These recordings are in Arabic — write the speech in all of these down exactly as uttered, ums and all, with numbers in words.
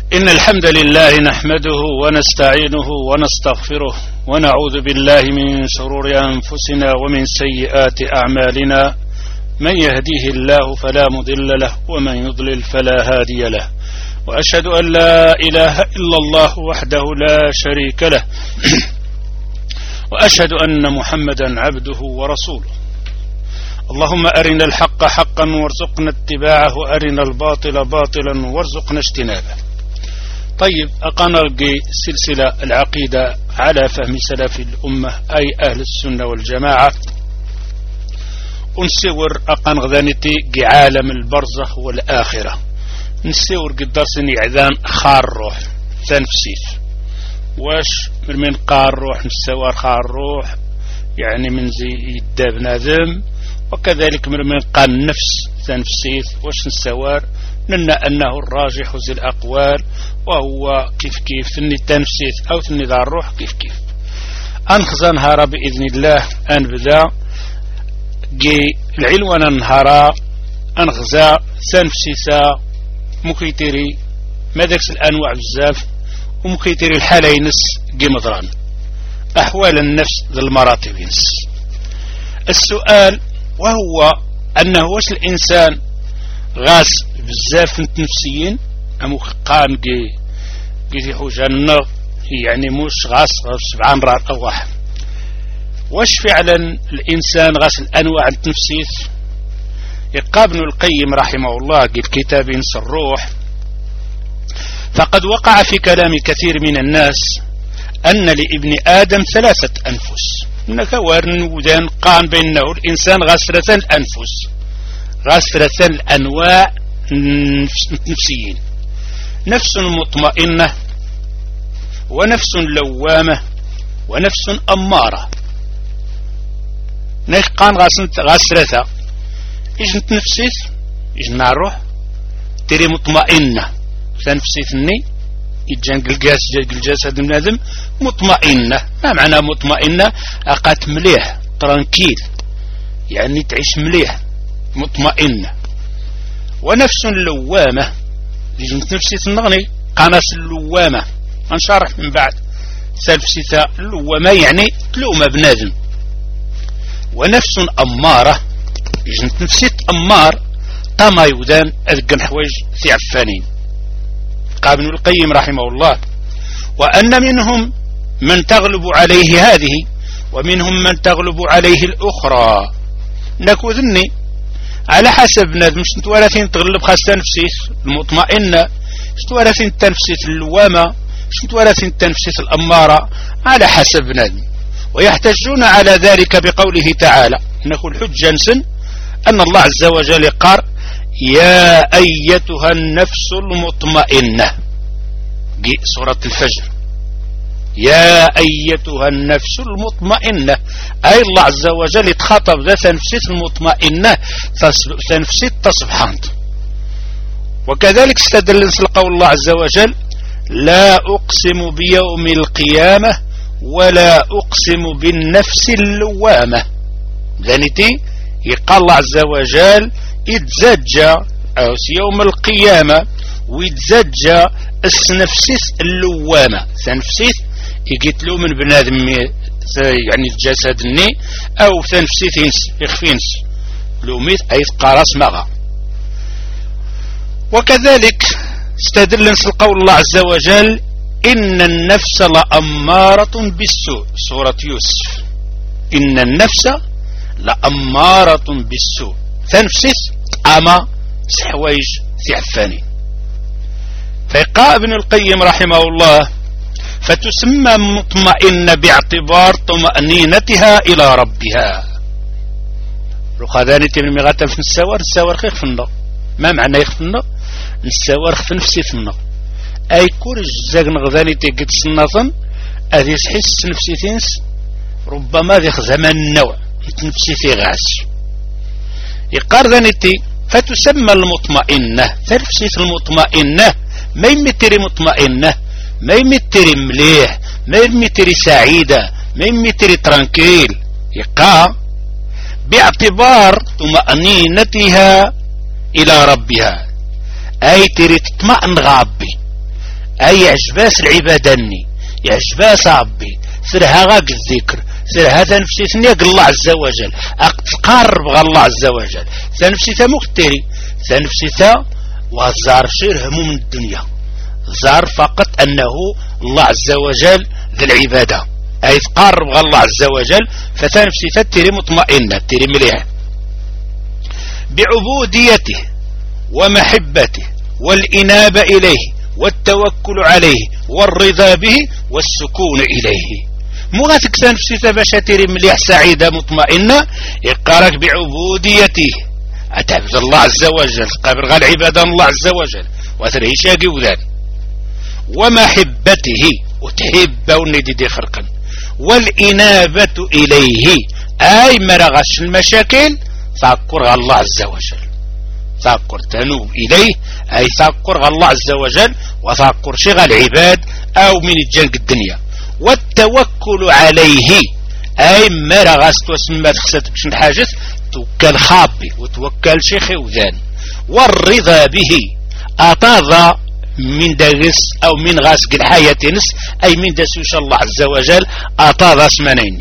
إن الحمد لله نحمده ونستعينه ونستغفره ونعوذ بالله من شرور أنفسنا ومن سيئات أعمالنا. من يهديه الله فلا مضل له ومن يضلل فلا هادي له، وأشهد أن لا إله إلا الله وحده لا شريك له وأشهد أن محمدا عبده ورسوله. اللهم أرنا الحق حقا وارزقنا اتباعه، وأرنا الباطل باطلا وارزقنا اجتنابه. طيب، أقنلقي سلسلة العقيدة على فهم سلف الأمة أي أهل السنة والجماعة، ونسور أقنغذانتي عالم البرزخ والآخرة. نسور قدرسني إعذان خار روح تنفسيث واش من قار روح نسوار خار روح يعني من زي يداب ناذم، وكذلك من من قال نفس تنفسيث واش نسوار لنا أنه الراجح زي الأقوال، وهو كيف كيف ثني تنفسيث أو ثني ذا الروح كيف كيف. أنخزى نهارا بإذن الله أنبدا جي العلوان نهارا أنخزى تنفسيثا مكيتري مدرس الأنواع بزاف، ومكيتري الحالة ينس جي مضران أحوال النفس ذي المراتب ينس. السؤال وهو أنه واش الإنسان غاس بزاف نفسيين أمو قان جي جي حوجة النغ يعني موش غاس سبعان رار أو واحد. واش فعلا الإنسان غاس الأنواع التنفسيس؟ يقابن القيم رحمه الله قل كتاب ينس الروح، فقد وقع في كلام كثير من الناس أن لابن آدم ثلاثة أنفس. هناك وارن ودان قان بأنه الإنسان غاس ثلاثة الأنفس، غاس ثلاثة الأنواع النفسيين: نفس مطمئنة، ونفس لوامة، ونفس أمارة. نقان غاس ثلاثة إيش نتنفسيث إيش نروح تري مطمئنة تنفسيثني يجان قلقاس الجسد من هذم مطمئنة. ما معنى مطمئنة؟ أقات مليح ترانكيل يعني تعيش مليح مطمئنة. ونفس اللوامة يجن تنفسيث النغني قناس اللوامة انشرح من بعد سلفسيثة اللوامة يعني تلوم بنادم. ونفس أمارة يجن تنفسيث أمار طما يودان أذقن حوايج في عفانين. قال ابن القيم رحمه الله: وأن منهم من تغلب عليه هذه ومنهم من تغلب عليه الأخرى. نكوذني على حسب نادم شنتوارثين تغلب خاصة تنفسيث المطمئنة، شنتوارثين تنفسيث اللوامة، شنتوارثين تنفسيث الأمارة، على حسب نادم. ويحتجون على ذلك بقوله تعالى: نقول حجة سن أن الله عز وجل قال: يا أيتها النفس المطمئنة، سورة الفجر. يا أيتها النفس المطمئنة أي الله عز وجل يتخاطب ذات نفسية المطمئنة تنفسية تصبحانت. وكذلك استدل قول الله عز وجل: لا أقسم بيوم القيامة ولا أقسم بالنفس اللوامة. ذانتي يقال الله عز وجل يتزجى أو يوم القيامة ويتزجى السنفسيس اللوامة سنفسيس يقتلوا من بنادم يعني الجسد الني أو سنفسيس يخفينس لوميت أي قارس مغا. وكذلك استدل قول الله عز وجل: إن النفس لأمارة بالسوء، سورة يوسف. إن النفس لأمارة بالسوء تنفسيس أما سحوايج ثعفاني. فيقال ابن القيم رحمه الله: فتسمى مطمئنة باعتبار طمأنينتها إلى ربها. رخذاني من مغاتا في السوار السوار خيخ فينا. ما معنى يخفنا؟ السوار خف نفسي فينا أي كورج زاق نغذاني تيقد سناطا أذي سحس نفسي تنس ربما ذي زمان النوع نفسي في غاس يقار ذانيتي. فتسمى المطمئنة تنفسيث المطمئنة ما يمتري مطمئنة، ما يمتري مليح، ما يمتري سعيدة، ما يمتري ترانكيل. يقع باعتبار طمأنينتها إلى ربها أي تري تطمئن غابي أي يعجباس العبادة يعجباس ربي سرها غاك الذكر سرها تنفسي ثنيق الله عز وجل أقتقرب غا الله عز وجل تنفسي تا مختري تنفسي تا وزار شير هموم الدنيا زار فقط أنه الله عز وجل ذي العبادة أي تقرب غا الله عز وجل فتنفسي تا تيري مطمئنة تيري مليح بعبوديته ومحبته والإنابة إليه والتوكل عليه والرضا به والسكون إليه مو غاتك تنفسي تباشا تيري مليح سعيدة مطمئنة يقارك بعبوديته أتعبد الله عز وجل قبل غا العبادة الله عز وجل وترهيشاقي وذان ومحبته وتحب وندي دي خرقا والإنابة إليه أي مرغش المشاكل تذكر الله عز وجل تذكر تنوب إليه أي تذكر الله عز وجل وتذكر شغل العباد أو من الجلق الدنيا والتوكل عليه أي مرغست وسمى تخصتك شن حاجة توكل خابي وتوكل شيخي وذان والرضا به أطاذ من دغس أو من غاسق الحياة نس أي من دسوش الله عز وجل أطاذ اسمنين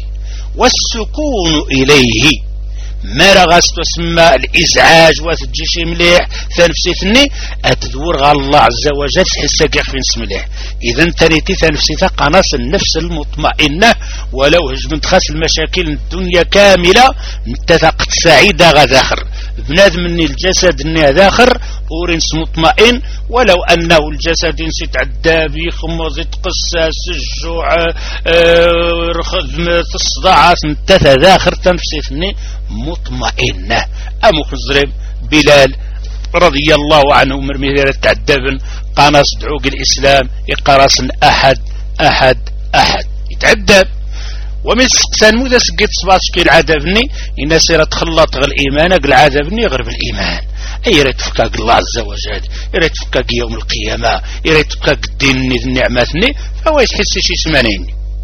والسكون إليه مرغس تسمى الإزعاج وتجيشي مليح ثنفسيتني أتدور غا الله عز وجل تحسك يخفي نس مليح إذن تريتي ثنفسيتا قناص النفس المطمئنة ولو هجمت خاص المشاكل الدنيا كاملة نتثقت سعيدة غذاخر بنادم من الجسد اني ذاخر ورنس مطمئن ولو أنه الجسد ينسيت عداب يخمض يتقسس الجوع آه رخذ الصداعات نتثى ذاخر تنفسيتني مطمئنة أمو خزرب بلال رضي الله عنه مرميرة تعدبن قناص دعوق الإسلام يقراص أحد أحد أحد يتعدب ومن سقسان مودا سقيت صباط كي العذابني إن سيرة تخلط غير الإيمان قل العذابني غير بالإيمان أي ريت فكاك الله عز وجل يريد فكاك يوم القيامة يريد فكاك الدين النعماتني فهو يتحس شي سمانين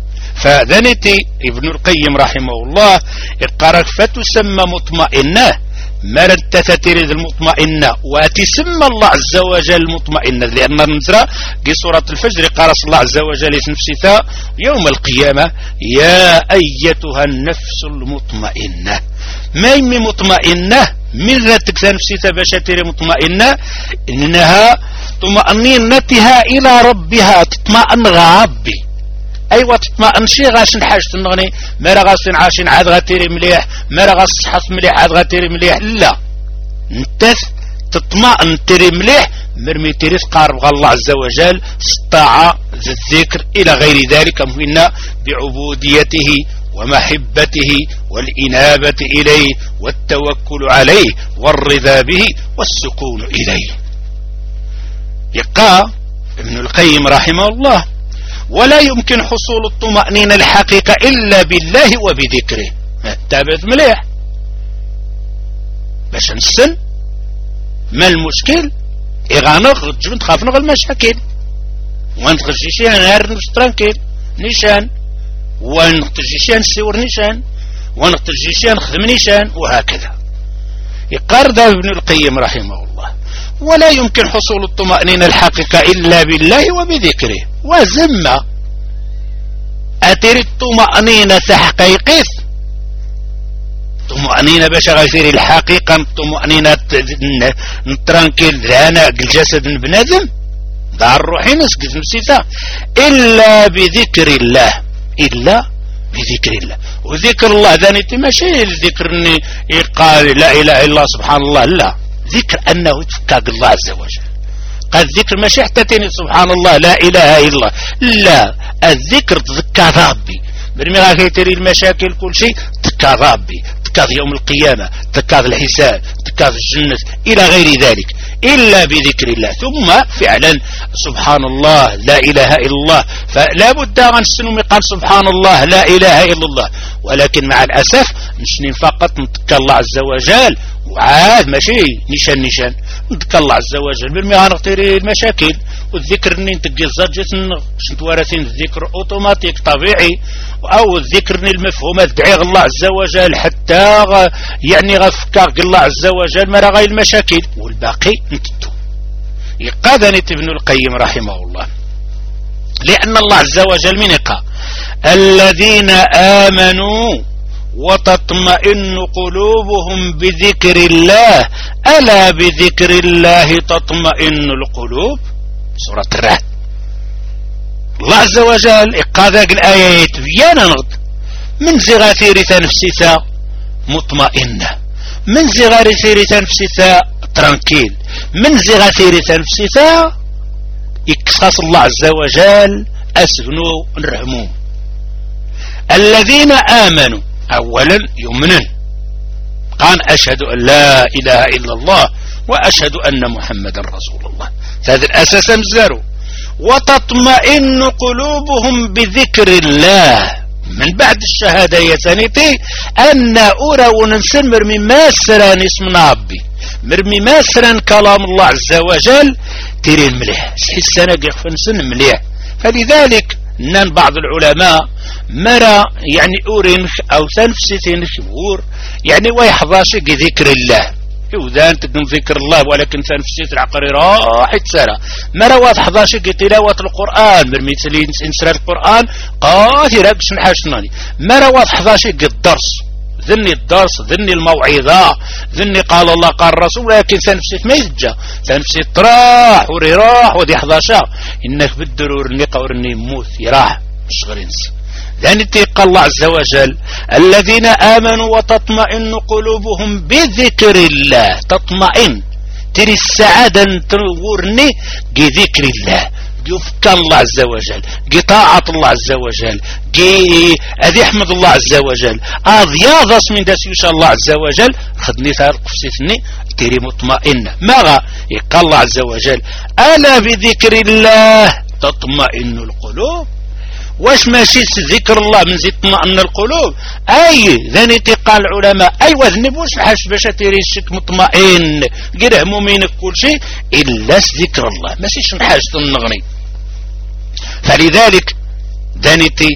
فذنتي ابن القيم رحمه الله يقرأ فتسمى مطمئنة مرتة تريد المطمئنة وتسمى الله عز وجل مطمئنة لأن نزرى في سورة الفجر قال الله عز وجل نفسها يوم القيامة يا أيتها النفس المطمئنة ما يمي مطمئنة من ذاتك نفسها باش تري مطمئنة إنها طمأنينتها إلى ربها تطمئن غابي أيوة تطمئن شي غاش نحاج تنغني ما راه غاسين عاشين عاد غاتيري مليح ما راه غاس صحص مليح عاد غاتيري مليح لا انت تطمئن تيري مليح مرمي تيري تقارب الله عز وجل استطاع الذكر إلى غير ذلك مهنا بعبوديته ومحبته والإنابة إليه والتوكل عليه والرضا به والسكون إليه. يقع ابن القيم رحمه الله ولا يمكن حصول الطمأنينة الحقيقة إلا بالله وبذكره. تابت مليح باش نسن ما المشكل إغانغ جبن تخاف نغ المشاكل وانتغجيشي نهار نسترانكيل نيشان وانتغجيشي نسيور نيشان وانتغجيشي نخدم نيشان وهكذا. يقارد ابن القيم رحمه الله ولا يمكن حصول الطمأنينة الحقيقة إلا بالله وبذكره. وزم أتري الطمأنينة تحقيقه طمأنينة باش غير الحقيقة الطمأنينة نترانكيل ذانا الجسد بنادم دار روحي نسكت نسيتها إلا بذكر الله إلا بذكر الله. وذكر الله ذاني ماشي الذكر اني يقال لا إله إلا الله سبحان الله لا ذكر أنه يتفكاك الله عز وجل. قال الذكر ماشي حتى تاني سبحان الله لا إله إلا الله لا الذكر تذكى ربي برمي غاكي تري المشاكل كل شيء تذكى ربي تذكى يوم القيامة تذكى الحساب تذكى الجنة إلى غير ذلك إلا بذكر الله. ثم فعلا سبحان الله لا إله إلا الله فلا بد أن نسنو قال سبحان الله لا إله إلا الله ولكن مع الأسف نشني فقط نتذكى الله عز وجل وعاد ماشي نيشان نيشان نتذكى الله عز وجل برمي غنغتري المشاكل والذكر اني نتقي الزجت نتوارثين الذكر اوتوماتيك طبيعي او الذكر المفهوم ادعي الله عز وجل حتى يعني غفكار الله عز وجل ما راه المشاكل والباقي نتدو. يقادني ابن القيم رحمه الله لأن الله عز وجل من يقع الذين آمنوا وتطمئن قلوبهم بذكر الله ألا بذكر الله تطمئن القلوب. سورة الرعد. الله عز وجل إقاذاك الآيات بيانا نغض من زغاثير تنفسيسا مطمئنة، من زغاثير تنفسيسا ترانكيل، من زغاثير تنفسيسا إقصاص الله عز وجل أسفنوا الرحموم. الذين آمنوا أولا يؤمنون قال أشهد أن لا إله إلا الله وأشهد أن محمد رسول الله، هذا الأساس مزارو. وتطمئن قلوبهم بذكر الله من بعد الشهادة يتنيتي أن أورا وننسن مرمي ماسرا اسم ربي مرمي ماسرا كلام الله عز وجل تيري المليح سحسنا قفنسن مليح. فلذلك نان بعض العلماء مرى يعني أورينك أو تنفسيتين شبور يعني ويحظاش ذكر الله يوذان تقوم ذكر الله ولكن تنفسيت العقري راح تسرى مرى واضح ضاشي تلاوة القرآن مرميتلين انسرى القرآن قاتي راكش نحاشناني مرى واضح ضاشي الدرس ذني الدرس ذني الموعظة ذني قال الله قال الرسول لكن تنفسيت ما يتجا تنفسيت راح وري راح ودي حضاشا إنك بالدرور نقا ورني موت يراح مش غير ينسى. لأن قال الله عز وجل الذين آمنوا وتطمئن قلوبهم بذكر الله تطمئن تري السعادة تنورني بذكر الله يفكى الله عز وجل قطاعة الله عز وجل أذي أحمد الله عز وجل أضياض من داس يشاء الله عز وجل خدني ثار قفصتني تري مطمئنة ماذا قال الله عز وجل ألا بذكر الله تطمئن القلوب. واش ماشي ذكر الله من زي اطمئن القلوب اي ذاني قال العلماء اي وذنبوش حاش باش تيري الشك مطمئن غير همومينك كل شيء الا ذكر الله ماشيش حاجه النغني. فلذلك دانيتي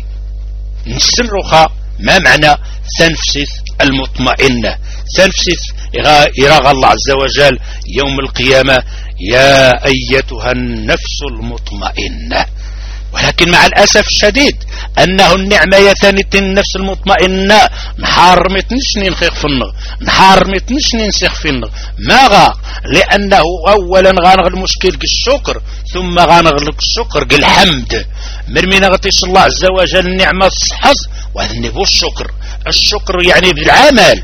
نسمعها ما معنى تنفسث المطمئنه تنفسث يراغ الله عز وجل يوم القيامه يا ايتها النفس المطمئنه. ولكن مع الأسف الشديد أنه النعمة يثانيت النفس المطمئنة نحار متنشني نخيخ في النغ نحار متنشني نسيخ في النغ ماغا لأنه أولا غانغ المشكل بالشكر ثم غانغ الشكر بالحمد مرمي نغطيش الله عز وجل النعمة الصحص وذنبو الشكر. الشكر يعني بالعمل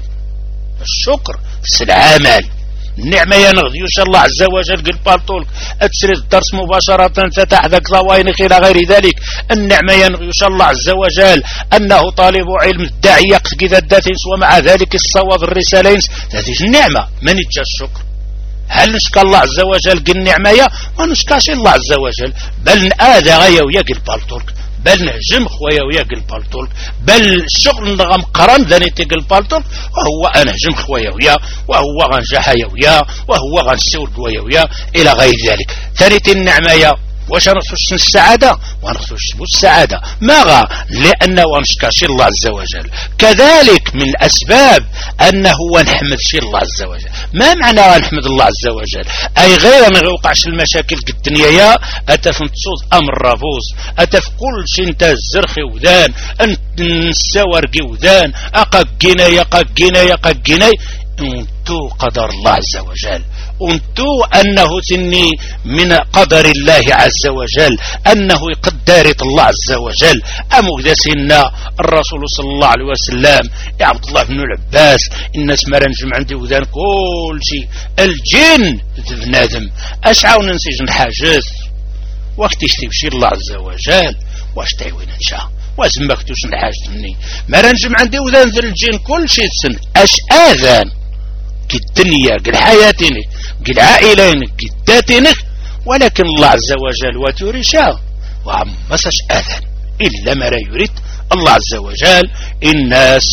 الشكر في العمل النعمة ينغذ يوشى الله عز وجل قل بالطولك اتسرد الدرس مباشرة فتح ذاك ضوائنك إلى غير ذلك. النعمة ينغذ يوشى الله عز وجل أنه طالب علم الداعي يقصد ذا الداتنس ومع ذلك الصواب الرسالين هذه النعمة من يجى الشكر. هل نشكى الله عز وجل قل النعمة ونشكاش الله عز وجل بل نآذى غيا ويقل بالطولك بل نهجم خويا ويا قل بالطول بل الشغل نغم قرن ذاني تقل بالطول وهو أنهجم خويا ويا وهو غنجحيا ويا وهو غنسول ويا ويا إلى غير ذلك. ثالث النعمة واش نخصوش السعادة ونخصوش السعادة ماغا لأنه ونشكرش الله عز وجل. كذلك من الأسباب أنه ونحمد شي الله عز وجل. ما معنى ونحمد الله عز وجل أي غير ما يوقعش المشاكل الدنيا أتفن تصوص أمر رافوز أتف كل شيء انت الزرخي وذان انت نساور وذان أقاقينا يقاقينا يقاقينا انتو قدر الله عز وجل انتو أنه تني من قدر الله عز وجل أنه يقدر الله عز وجل أمودسنا الرسول صلى الله عليه وسلم يا عبد الله بن العباس الناس ما رنجم عندي وذان كل شيء الجن بنادم أشعو ننسجن حاجز وقت يشتبشي الله عز وجل واش تعوين انشاء وازمك توشن حاجة مني ما رنجم عندي وذان ذي الجن كل شيء سن أش آذان كي الدنيا كي حياتنا كي العائلين كي الداتنك ولكن الله عز وجل وترشا وعم مسش آذان إلا ما لا يريد الله عز وجل. الناس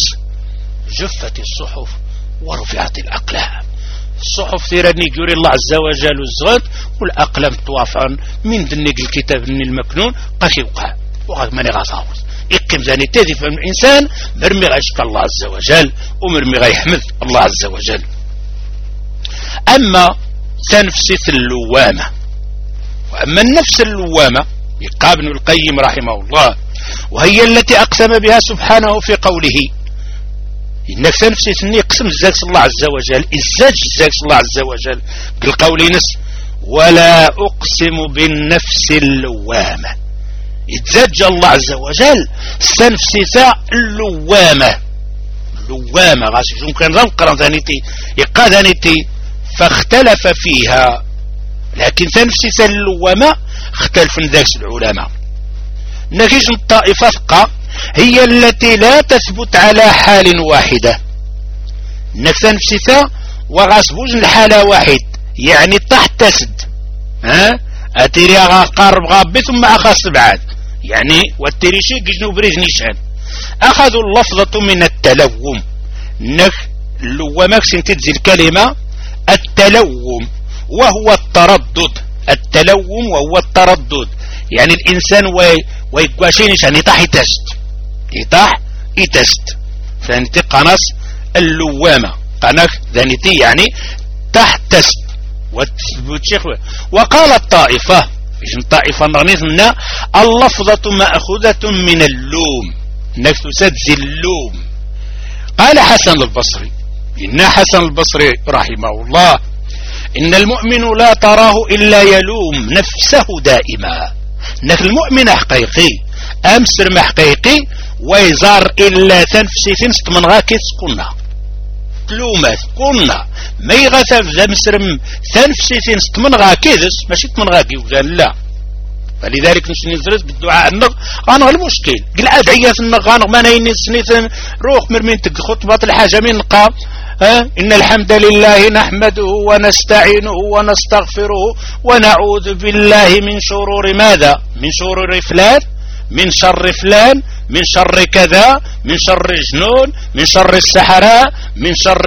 جفت الصحف ورفعت الأقلام الصحف تيراني يقول الله عز وجل الزغط والأقلام توافعا من دنيك الكتاب المكنون قاشي وقع وغاد ماني غاصاوز يقيم ذاني تاذي فهم الإنسان مرمي غيشك الله عز وجل ومرمي غيحمد الله عز وجل. أما تنفسث اللوامة وأما النفس اللوامة يقى ابن القيم رحمه الله، وهي التي أقسم بها سبحانه في قوله إنك تنفسي ثني قسم الزاكس الله عز وجل إزاج الزاكس الله عز وجل بالقول نس ولا أقسم بالنفس اللوامة. إزاج الله عز وجل سنفسي ثا اللوامة اللوامة غاسي يمكن نقرأ ثانيتي يقى ثانيتي فاختلف فيها، لكن تنفسي ثا اللوامة اختلف ذاك العلماء. نجيج الطائفة ثقة هي التي لا تثبت على حال واحدة، انك تنفسها وغاسبوز الحالة واحد، يعني تحت تسد ها اتيري قارب غابي ثم اخذ بعد، يعني والتريشي جنو بريج نيشان اخذوا اللفظة من التلوم. انك اللوامك سنتدزي الكلمة التلوم وهو التردد، التلوم وهو التردد، يعني الانسان وي ويقواشينش يعني يطاح يتست يطاح يتست فانت قناص اللوامة قناك ذانيتي يعني تحت تست والشيخ. وقال الطائفة إيش الطائفة نغنيت منا اللفظة مأخوذة من اللوم، انك تسدزي اللوم. قال حسن البصري إن حسن البصري رحمه الله إن المؤمن لا تراه إلا يلوم نفسه دائما، انك المؤمن حقيقي امسر محقيقي ويزار الا تنفسي تنست من غاكي تسكنها تلومات كنا ما يغثف ذا مسرم تنفسي تنست من غاكي دس ماشي من غاكي وذا لا. فلذلك نسني زرت بالدعاء النغ غانغ المشكل قل ادعية النغ غانغ ما نيني سنيثن روح مرمين تك خطبة الحاجة من نقا ها إن الحمد لله نحمده ونستعينه ونستغفره ونعوذ بالله من شرور ماذا؟ من شرور فلان، من شر فلان، من شر كذا، من شر جنون، من شر السحراء، من شر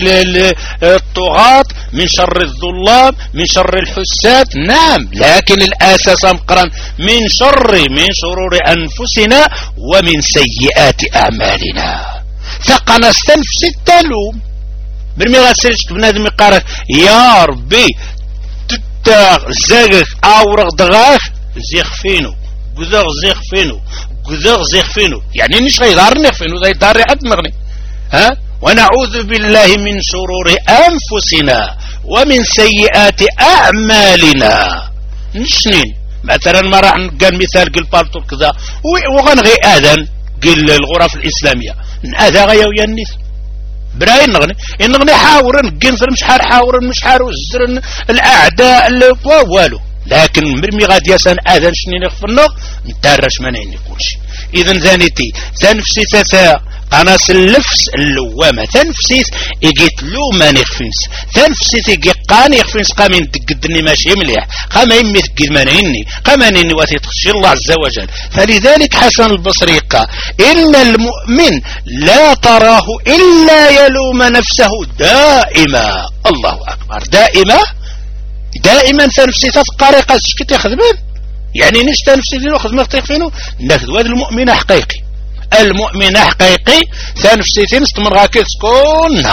الطغاة، من شر الظلام، من شر الحساد. نعم، لكن الأساس مقرن من شر من شرور أنفسنا ومن سيئات أعمالنا. ثقنا استنفس التلوم برمي غاسلش بنادم يقارك يا ربي تتاغ زاغك أورغ دغاك زيخ فينو قذاغ زيخ فينو قذاغ زيخ فينو، يعني نش غيدارني فينو ذا يداري عد مغني ها. ونعوذ بالله من شرور أنفسنا ومن سيئات أعمالنا. نشنين مثلا ما راح نقال مثال قل بالطول كذا وغنغي آذان قل الغرف الإسلامية آذا غيو ينيث براي نغني نغني حاورن قنفر مش حار حاورن مش حار وزرن الأعداء اللي والو، لكن مرمي غاد يسان آذان شنين يخفرنا نتارش منين يقولش. إذن ذانيتي تنفسي تثا قناص اللفس اللوامة تنفسيس إجيت لوما نخفنس تنفسيس إجي قاني يخفنس قامين تقدني ماشي مليح قام يمي تقد منعني قام إني واتي تخشي الله عز وجل. فلذلك حسن البصري قال إن المؤمن لا تراه إلا يلوم نفسه دائما. الله أكبر، دائما دائما تنفسي تتقارق الشكت يخدمين، يعني نش تنفسي ذي وخذ ما تخفينه ناخذ هذا المؤمن حقيقي. المؤمن حقيقي تنفسي تنست من غاكي سكونها.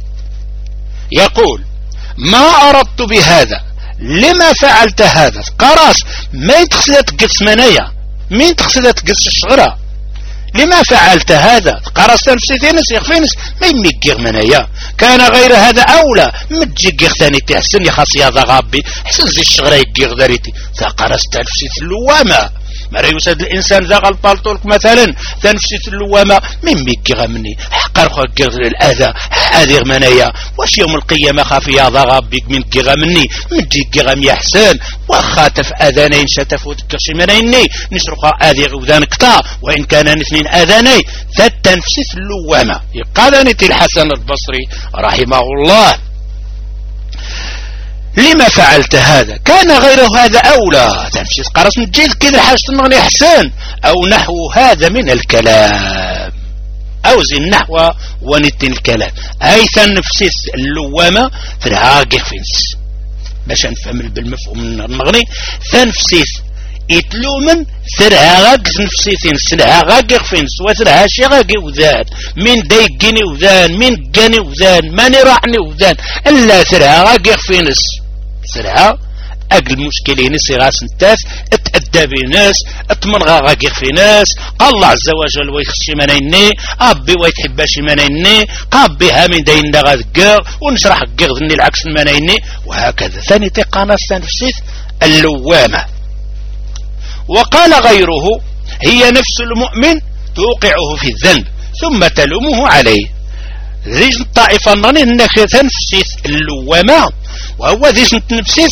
يقول ما أردت بهذا، لما فعلت هذا؟ قراص ما يتخسد تقص منايا، مين تخسد تقص الشغرة؟ لما فعلت هذا؟ قراص تنفسي تنس يخفينس ما يميقيغ منايا، كان غير هذا أولى متجيقيغ ثاني تحسن يخاص يا ذا غابي حسن زي الشغرة يقيغ ذاريتي فقراص تنفسي اللوامة. مرة يوسد الإنسان ذا غالبالطولك مثلا تنفسي اللوامة من ميقيغ مني حقر خاقيغ الأذى حاذيغ منايا واش يوم القيامة خافي يا ذا غابي من قيغ مني من جيقيغ ميحسن وخاتف أذانين شتفوت كرشي منيني نشرق آذيغ وذان كتا وإن كان اثنين آذاني فتنفسي اللوامة. يقال نتي الحسن البصري رحمه الله لما فعلت هذا؟ كان غير هذا أولى. تنفسي قرص نجيل كذا حاجة المغني حسن أو نحو هذا من الكلام أو زي النحو ونتن الكلام أي تنفسي اللوامة ترهاقي فينس باش نفهم بالمفهوم المغني تنفسي يتلومن ثرها غاق نفسي تنس ثرها غاق فينس وثرها شي غاق وذان من دايقني وذان من قاني وذان ماني راحني وذان إلا ثرها غاق فينس ثرها اجل مشكلين سيغاس نتاس اتأدى ناس اتمنغا غاقيق في ناس الله عز وجل ويخشي منيني ابي ويتحباشي منيني قابي هامين داين دا غاذكر ونشرح قيغذني العكس المنيني وهكذا. ثاني تقانا السنفسيث اللوامة. وقال غيره هي نفس المؤمن توقعه في الذنب ثم تلومه عليه. ذيش الطائفة نغني انك تنفسيث اللوامة وهو ذيش نتنفسيث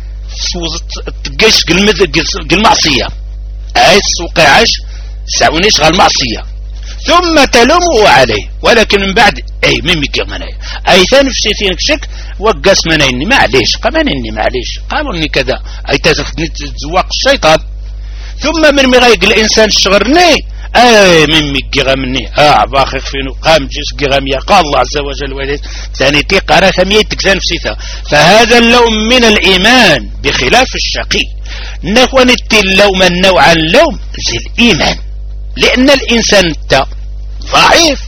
تقيش المعصية اي توقعش سعونيش غا المعصية ثم تلومه عليه ولكن من بعد اي ميمي كيغماناي اي تنفسيثين كشك وقاس منيني معليش قمانيني معليش قالوني كذا اي تزفني تزواق الشيطان ثم من مغايق الانسان الشغرني اي من ميقيغا مني اه باخي فينو قام جيس قيغامية قال الله عز وجل وليس ثاني تيقارا ثمية تكزان فسيثا. فهذا اللوم من الايمان بخلاف الشقي. نخوان اللوم النوع اللوم زي الايمان لان الانسان تا ضعيف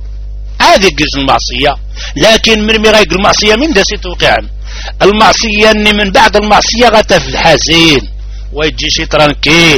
هذه جزء المعصية لكن من مغايق المعصية من دا سيتوقع المعصية اني من بعد المعصية غتف الحزين ويجي شي ترانكيل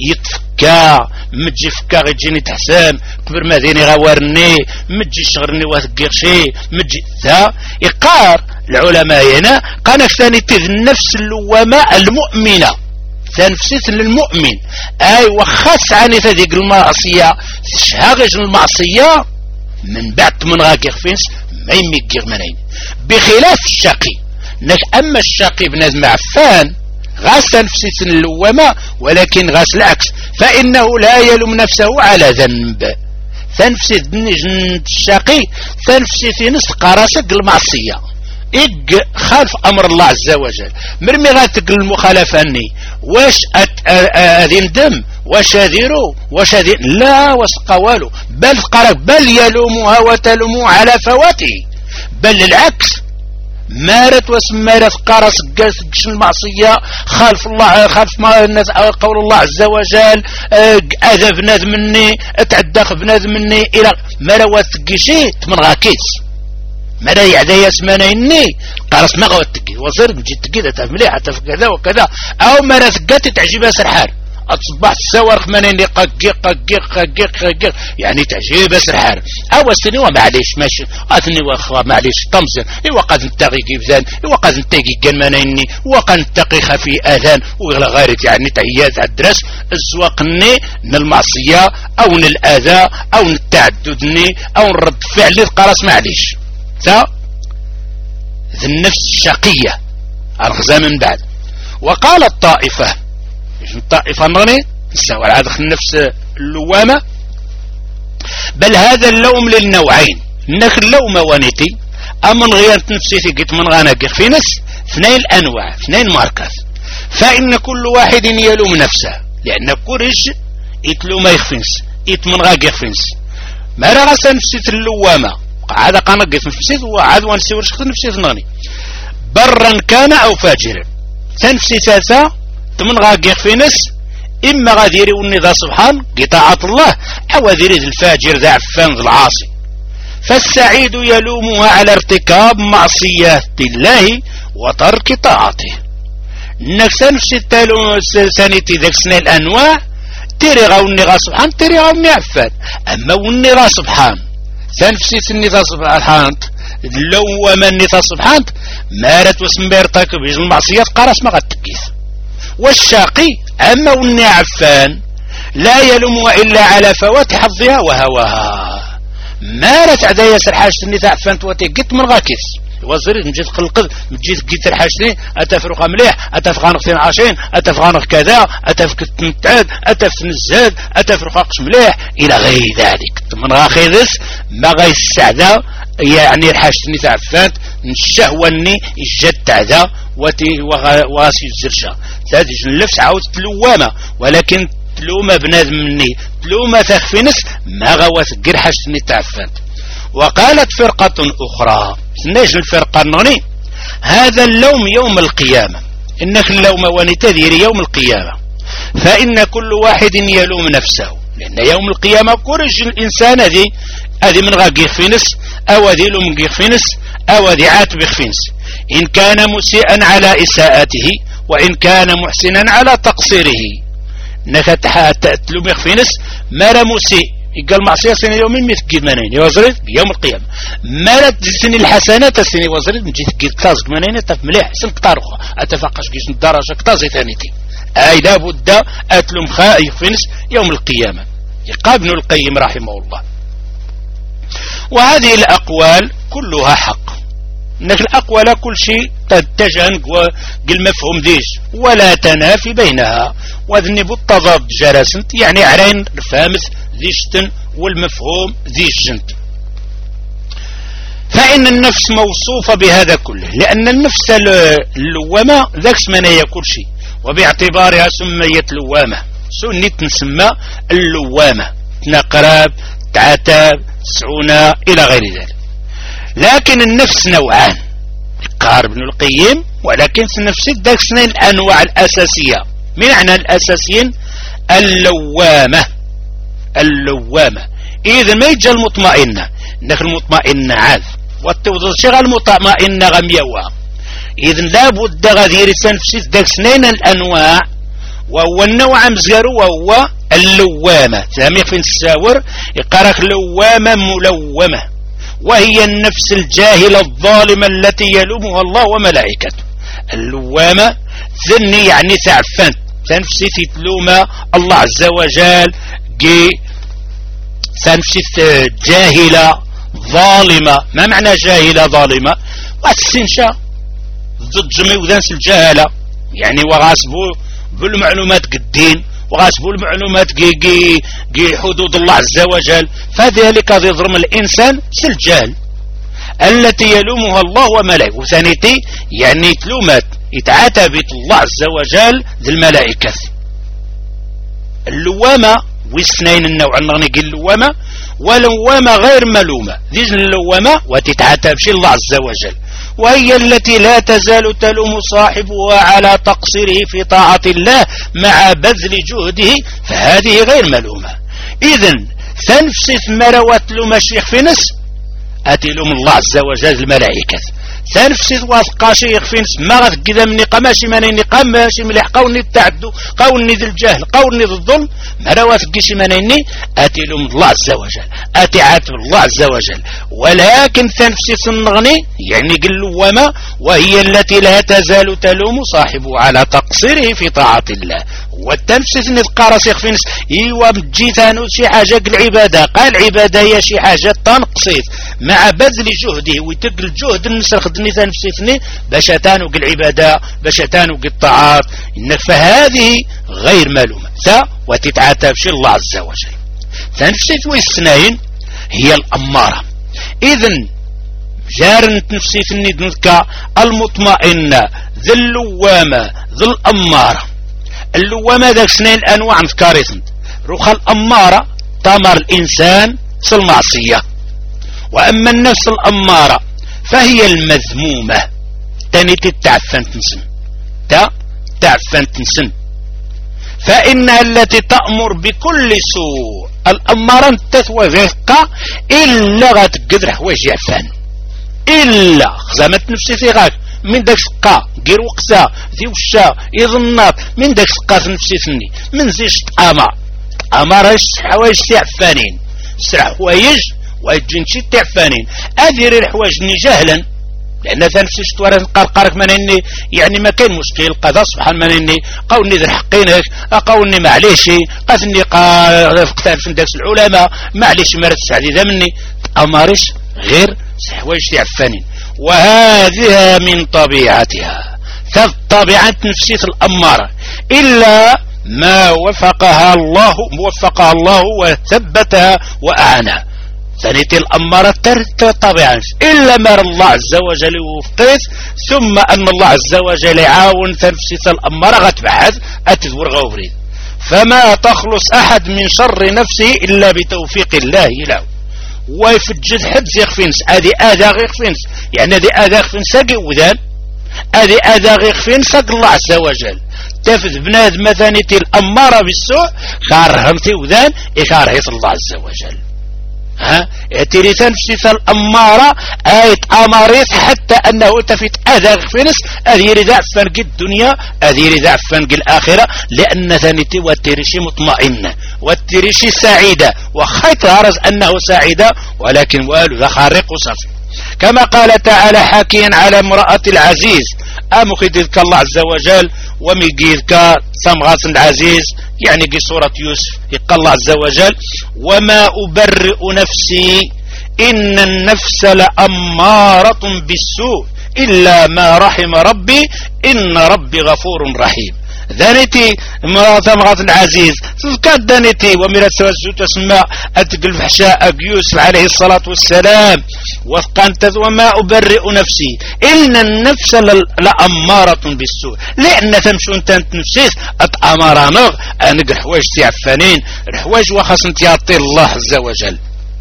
يتفكا مجي فكا غيجيني تحسان كبر ما ديني غوارني مجي شغرني وثقير شي مجي ذا إقار العلماء هنا قال ثاني تذ النفس اللوامة المؤمنة تنفسيت للمؤمن اي وخاص عني تذيق المعصية شهاغج المعصية من بعد من غاقير فينس ما يميقير منين بخلاف الشقي. اما الشقي بنادم عفان غاس تنفسيث اللوامة ولكن غاس العكس فإنه لا يلوم نفسه على ذنب. تنفسيث الشقي تنفسيث نسق راسك المعصية إج خالف أمر الله عز وجل مرمي غاتك المخالفة أني واش أذين دم واش أذيرو واش أذين لا وسقوالو بل قرق بل يلومها وتلوموا على فواته بل العكس مارت وسمارت قارس قاس المعصية خالف الله خالف ما الناس قول الله عز وجل أذى بناد مني اتعدخ بناد مني إلى ما روات تقيشي تمن غاكيس ما لا يعدى يسمانا إني قارس ما غوات تقي وصير بجي تقي ذات مليحة كذا وكذا أو ما رثقات تعجبها سرحان أتصبح السوار خمانين قاقي قاقي قاقي قاقي يعني تعجب سرحان أو استني ومعليش ماشي أثني وأخوة معليش طمسن إيوا قد نتقي كيفذان إيوا قد نتقي كالمانيني وقد نتقي خفي آذان وغلا غارت يعني تعيات الدرس الزواقني من المعصية أو من الأذى أو من التعددني أو نرد فعل قرص معليش ذا ذي النفس الشقية أرخزا من بعد. وقال الطائفة الطائفة نغني نساوى على دخل النفس اللوامة بل هذا اللوم للنوعين انك اللوم وانيتي امن غيرت نفسيتي قلت من غانا في نس اثنين الانواع اثنين ماركات. فان كل واحد يلوم نفسه لان كورج يتلوم يخفنس يتمن غا يخفنس ما راه غاسا نفسيت اللوامة هذا قنقيت نفسيت وعاد وانسي ورشقت نفسيت نغني برا كان او فاجرا تنفسي ثلاثة تمن غاقيق في نس إما غاديري وني ذا سبحان قطاعة الله أو ذيري الفاجر ذا عفان ذا العاصي. فالسعيد يلومها على ارتكاب معصية الله وترك طاعته. انك سنفسي التالو سانيتي ذاك سنة الأنواع تيري غاوني غا سبحان تيري غاوني عفان. أما وني غا سبحان سنفسي سني ذا سبحان لو ومني ذا سبحان مارت وسمبيرتك بيج المعصية قارس ما غتكيث. والشاقي أما وني عفان لا يلوم إلا على فوات حظها وهواها مارت عدايا سرحاشتني تعفان تواتي قلت من غاكيس وزريت مجيت قلقل مجيت قلت الحاشتني أتفرق مليح أتفغانق اثنين عشرين أتفغانق كذا أتفك تمتعد أتف نزاد أتفرق أقش مليح إلى غير ذلك من غاخيرس ما غاي السعدة يعني الحاشتني تعفان الشهواني الجد تعذا وتي وغاسي الزرشة هذه اللفس عاود تلوامة ولكن تلومة بنادم مني تلومة تخفينس ما غوات غير حاجتني تعفنت. وقالت فرقة أخرى سناج الفرقة النغني هذا اللوم يوم القيامة إنك اللوم ونتذير يوم القيامة فإن كل واحد يلوم نفسه لأن يوم القيامة كورج الإنسان هذه هذه من غاقيق فينس أو هذه لوم غيق فينس أو ذي عاتب خفينس إن كان مسيئا على إساءته وإن كان محسنا على تقصيره نكت تأتلو مخفينس مالا مسيء قال معصية سنة يومين مثل منين يوزرد بيوم القيامة مالا تسني الحسنات سنة يوزرد من جيت كتازك منين تفمليح سن كتارخة أتفقش جيس الدرجة كتازي ثانيتي أي لابد أتلو مخاء يخفينس يوم القيامة يقابل القيم رحمه الله. وهذه الأقوال كلها حق انك الاقوال كل شيء تتجه قل مفهوم ديش ولا تنافي بينها وذنب التضاد جلسنت يعني عرين فهمت ديشتن والمفهوم ديشتن. فإن النفس موصوفة بهذا كله لأن النفس اللوامة ذاك سمنايا كل شيء وباعتبارها سميت لوامة سنت نسمى اللوامة تنقراب تعتاب سعونة إلى غير ذلك. لكن النفس نوعان قال ابن القيم ولكن النفس ذاك سنين الأنواع الأساسية من معنى الأساسيين اللوامة اللوامة إذا ما يجي المطمئنة إنك المطمئنة عاذ والتوضيح المطمئنة غميوها إذا لابد غير نفس ذاك سنين الأنواع وهو النوع مزير وهو اللوامة سامي في الساور يقرأ لوامة ملومة وهي النفس الجاهلة الظالمة التي يلومها الله وملائكته. اللوامة ذني يعني ثعفان تنفسي تلوم الله عز وجل جي تنفسي جاهلة ظالمة. ما معنى جاهلة ظالمة؟ واتسنشا ضد جميع ذنس الجهالة يعني وغاسبو بالمعلومات قدين وغاسبوا المعلومات جي جي جي حدود الله عز وجل فذلك يضرم الإنسان سالجهل التي يلومها الله وملائكته. وثانيتي يعني تلومات يتعاتبت الله عز وجل ذي الملائكة. اللوامة واثنين النوع نغني اللوامة ولوامة غير ملومة ذي اللوامة وتتعاتبش الله عز وجل وهي التي لا تزال تلوم صاحبها على تقصيره في طاعة الله مع بذل جهده فهذه غير ملومة. إذن تنفسف مروات لوم الشيخ في نس أتلوم الله عز وجل الملائكة تنفسف واثقى شيخ في نس ما غث كذا من نقماشي من نقام ماشي مليح قوني التعدو قوني ذي الجهل قوني ذي الظلم مروات كيشي منيني أتلوم الله عز وجل أتعاتب الله عز وجل. ولكن تنفسف النغني يعني قلوما وهي التي لا تزال تلوم صاحبه على تقصيره في طاعة الله. والتنفسف نذكر شيخ في نس إيوا مجيتانو شي حاجة العبادة قال عبادة هي شي حاجة تنقصيت مع بذل جهده ويتقل جهد النسر خدني تنفسفني باش تانوق العبادة باش تانوق الطاعات إنك فهذه غير ملومة ثا وتتعاتبش الله عز وجل. تنفسف والسنين هي الأمارة. إذن جار تنفسفني دنك المطمئنة ذي اللوامة ذي الأمارة. اللوامة ذاك سنين الأنواع مذكاريثن روخ الأمارة تمر الإنسان سالمعصية. وأما النفس الأمارة فهي المذمومة تاني تتعفن تنسن تا تعفن تنسن فإنها التي تأمر بكل سوء. الأمارة تثوى ذهقة إلا غتقدر حوايج يعفان إلا خزامت نفسي في غاك من داك سقا غير وقتا ذي وشا يظنات من داك سقا نفسي ثني من زيش تأمر أمر حوايج تعفانين سرع حوايج ويجنشي تعفانين أذير الحوايج جهلا لأن تنفسش توارث قرقرك من إني يعني ما كان مشكل قضاء سبحان من إني قوني ذي حقينك قوني معليش قثني قتال في نداكس العلماء معليش مرت سعدي ذا مني أمارش غير حوايج تعفانين. وهذه من طبيعتها فالطبيعة نفسية الأمارة إلا ما وفقها الله وفقها الله وثبتها وأعانها. ثانية الأمارة طبعا إلا ما الله عز وجل وفقيت ثم أن الله عز وجل يعاون تنفسية الأمارة غتبحث أتذور غوفرين. فما تخلص أحد من شر نفسه إلا بتوفيق الله له ويفجد حبس يخفينس هذه آذى يخفينس يعني هذه آذى يخفينس وذان هذه آذى يخفينس الله عز وجل تفذ بناد مثانية الأمارة بالسوء كارهمتي وذان إكارهيت الله عز وجل. ها اتيري تنفسي الأمارة ايت اماريت حتى انه تفيت اذى فينس اذيري ذعفان قد الدنيا اذيري ذعفان قد الاخرة لان ثانيتي واتريشي مطمئنة واتريشي سعيدة وخيط هرز انه سعيدة ولكن والو ذا خارق وصفي كما قال تعالى حاكيا على امرأة العزيز امخذك الله عز وجل وميقيذك سمغاس العزيز يعني قي سورة يوسف يقال الله عز وجل وما أبرئ نفسي إن النفس لأمارة بالسوء إلا ما رحم ربي إن ربي غفور رحيم ذانيتي سمغاس العزيز كانت ذانيتي ومن تسمى أتق الفحشاء يوسف عليه الصلاة والسلام وقانت وما أبرئ نفسي إن النفس لأمارة بالسوء لأن تمشون تنت نفسيس أتأمر نغ أنق الحواج تعفانين الحواج وخاص يعطي الله عز وجل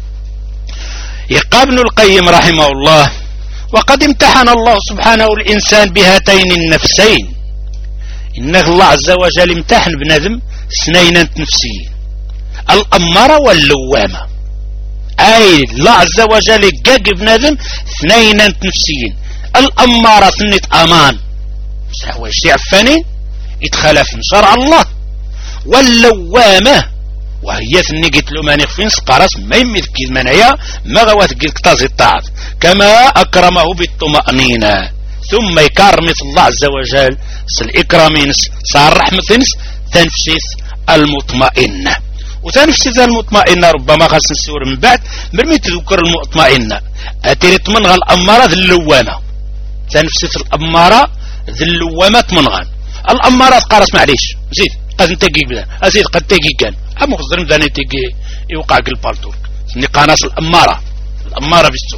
يقى ابن القيم رحمه الله وقد امتحن الله سبحانه الإنسان بهاتين النفسين إن الله عز وجل امتحن بنادم سنين نفسيين الأمارة واللوامة أي الله عز وجل قاق بنادم سنين نفسيين الأمارة سنة أمان سحوى الشيء عفانين يتخلف من شرع الله واللوامة وهي سنة قلت له ماني خفين سقارس ما يميذ كيز منايا ما غوات قلت كتازي الطاعت كما أكرمه بالطمأنينة ثم يكرمت الله عز وجل الإكرامينس صار رحمتنس تنفسيث المطمئنة وتنفسيث المطمئنة ربما خاص نسور من بعد مرمي تذكر المطمئنة أتريت منغى الأمارة ذي اللوامة تنفسيث الأمارة ذي اللوامة منغى الأمارة قارس معليش زيد قد نتقيق بذا أزيد قد تقيق كان أمو خزر مذاني تقيق يوقع قلبال تورك سني قاناس الأمارة الأمارة بالسوء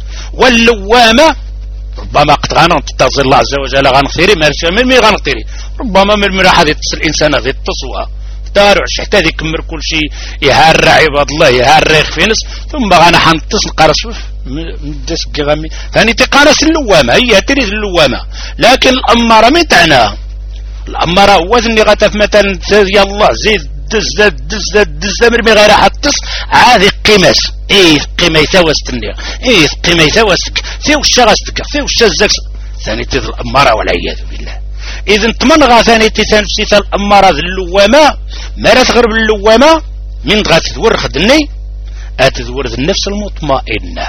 واللوامة ربما قد غانغ تتصل الله عز وجل غانغتيري مارشا مرمي غانغتيري ربما مرمي راح يتصل الإنسان هذه التصوى دارعش حتى ذي كمر كل شيء يهار عباد الله يهار يخفينس ثم غانا حنتصل قرصوف من دسك غامي ثاني تقارس اللوامة هي تريد اللوامة لكن الأمارة من تعناها الأمارة هو ذني غتف مثلا يا الله زيد دز دز دز مرمي غير حتى عادي قيمس ايه قيمة يثوستني ايه قيمة يثوستك في وش غستك في وش الزكس ثاني تذ الأمارة والعياذ بالله إذن تمنغى ثاني تنفسي الأمارة ذي اللوامة ما لا تغرب اللوامة من غتذور خدني أتذور ذي النفس المطمئنة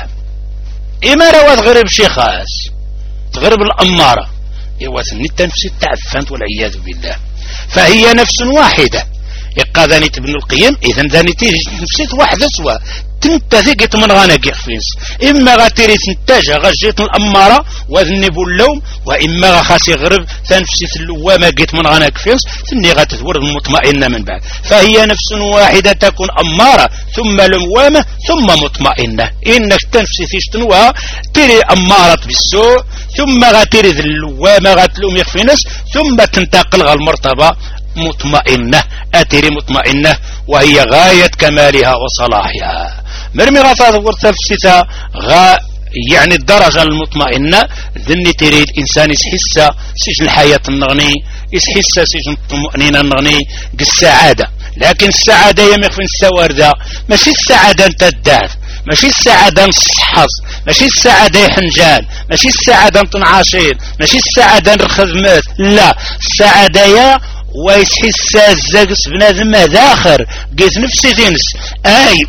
إما روا تغرب شي خاص تغرب الأمارة إيوا ثني التنفسي التعفنت والعياذ بالله فهي نفس واحدة يقى ذاني ابن القيم إذن ذاني تيجي نفسيت واحدة سوا تنتثقت من غانا قيخفينس إما غاتيري تنتاجها غجيت الأمارة وذنب اللوم وإما غاسي غرب تنفسيت اللوامة قيت من غانا قيخفينس ثني غاتتورد المطمئنة من بعد فهي نفس واحدة تكون أمارة ثم لوامة ثم مطمئنة إنك تنفسيتيش تنوها تيري أمارة بالسوء ثم غاتيري ذي اللوامة غاتلوم يخفينس ثم تنتقل غالمرتبة مطمئنة أتري مطمئنة وهي غاية كمالها وصلاحها مرمي غاثة ورتفسيتها غا يعني الدرجة المطمئنة ذني تريد إنسان يسحس سجن الحياة النغني يسحس سجن الطمأنينة النغني السعادة لكن السعادة يمخفين السواردة ماشي السعادة انت الداف ماشي السعادة نصحص ماشي السعادة يحنجان ماشي السعادة تنعاشين ماشي السعادة نرخدمات لا السعادة يا ويسحس الزاقس بنادم داخر قيت نفسي تنس اي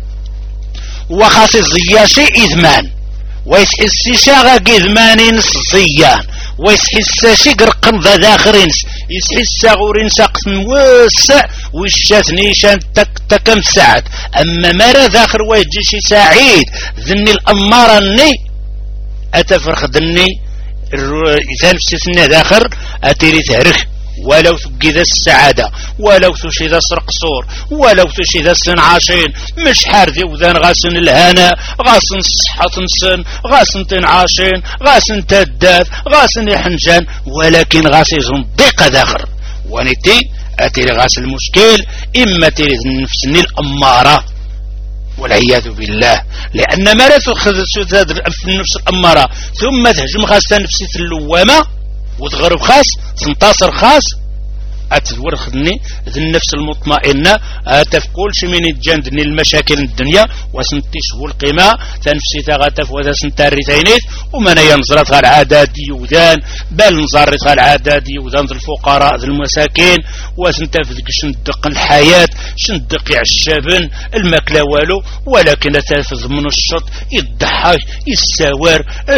وخاص الزياشي إذمان ويسحس شاغا إذماني نص زيان ويسحس شي قرقن ذا داخرينس يسحس غورين سقسم وسع وشاتني شان تك تكم سعد أما مرة داخر ويجي شي سعيد ذني الأمارة ني أتفرخ ذني إذا نفسي داخر أتيري تهرخ ولو تجد السعادة ولو تشيد السرقصور ولو تشيد السنعاشين مش حارذي وذان غاسن الهنا غاسن الصحة تنسن غاسن تنعاشين غاسن تداف غاسن يحنجان ولكن غاسي زنضيق ذاخر ونتي أتيري غاس المشكل إما تريد نفسني الأمارة والعياذ بالله لأن ما لا تأخذ النفس الأمارة ثم تهجم غاسة نفسي اللوامة وتغرب خاص تنتصر خاص أتورخني ذي النفس المطمئنة أتفكولش من الجندني المشاكل الدنيا وسنتيش هو القيمة تنفسي تغتف وذا سنتاري ثينيث ومن ينظرت العادات يوذان بل نظرت العادات يوذان ذي الفقراء ذي المساكين وسنتفذك شندق الحياة شندق الشابن الماكلة والو ولكن تنفذ من الشط يضحك يساور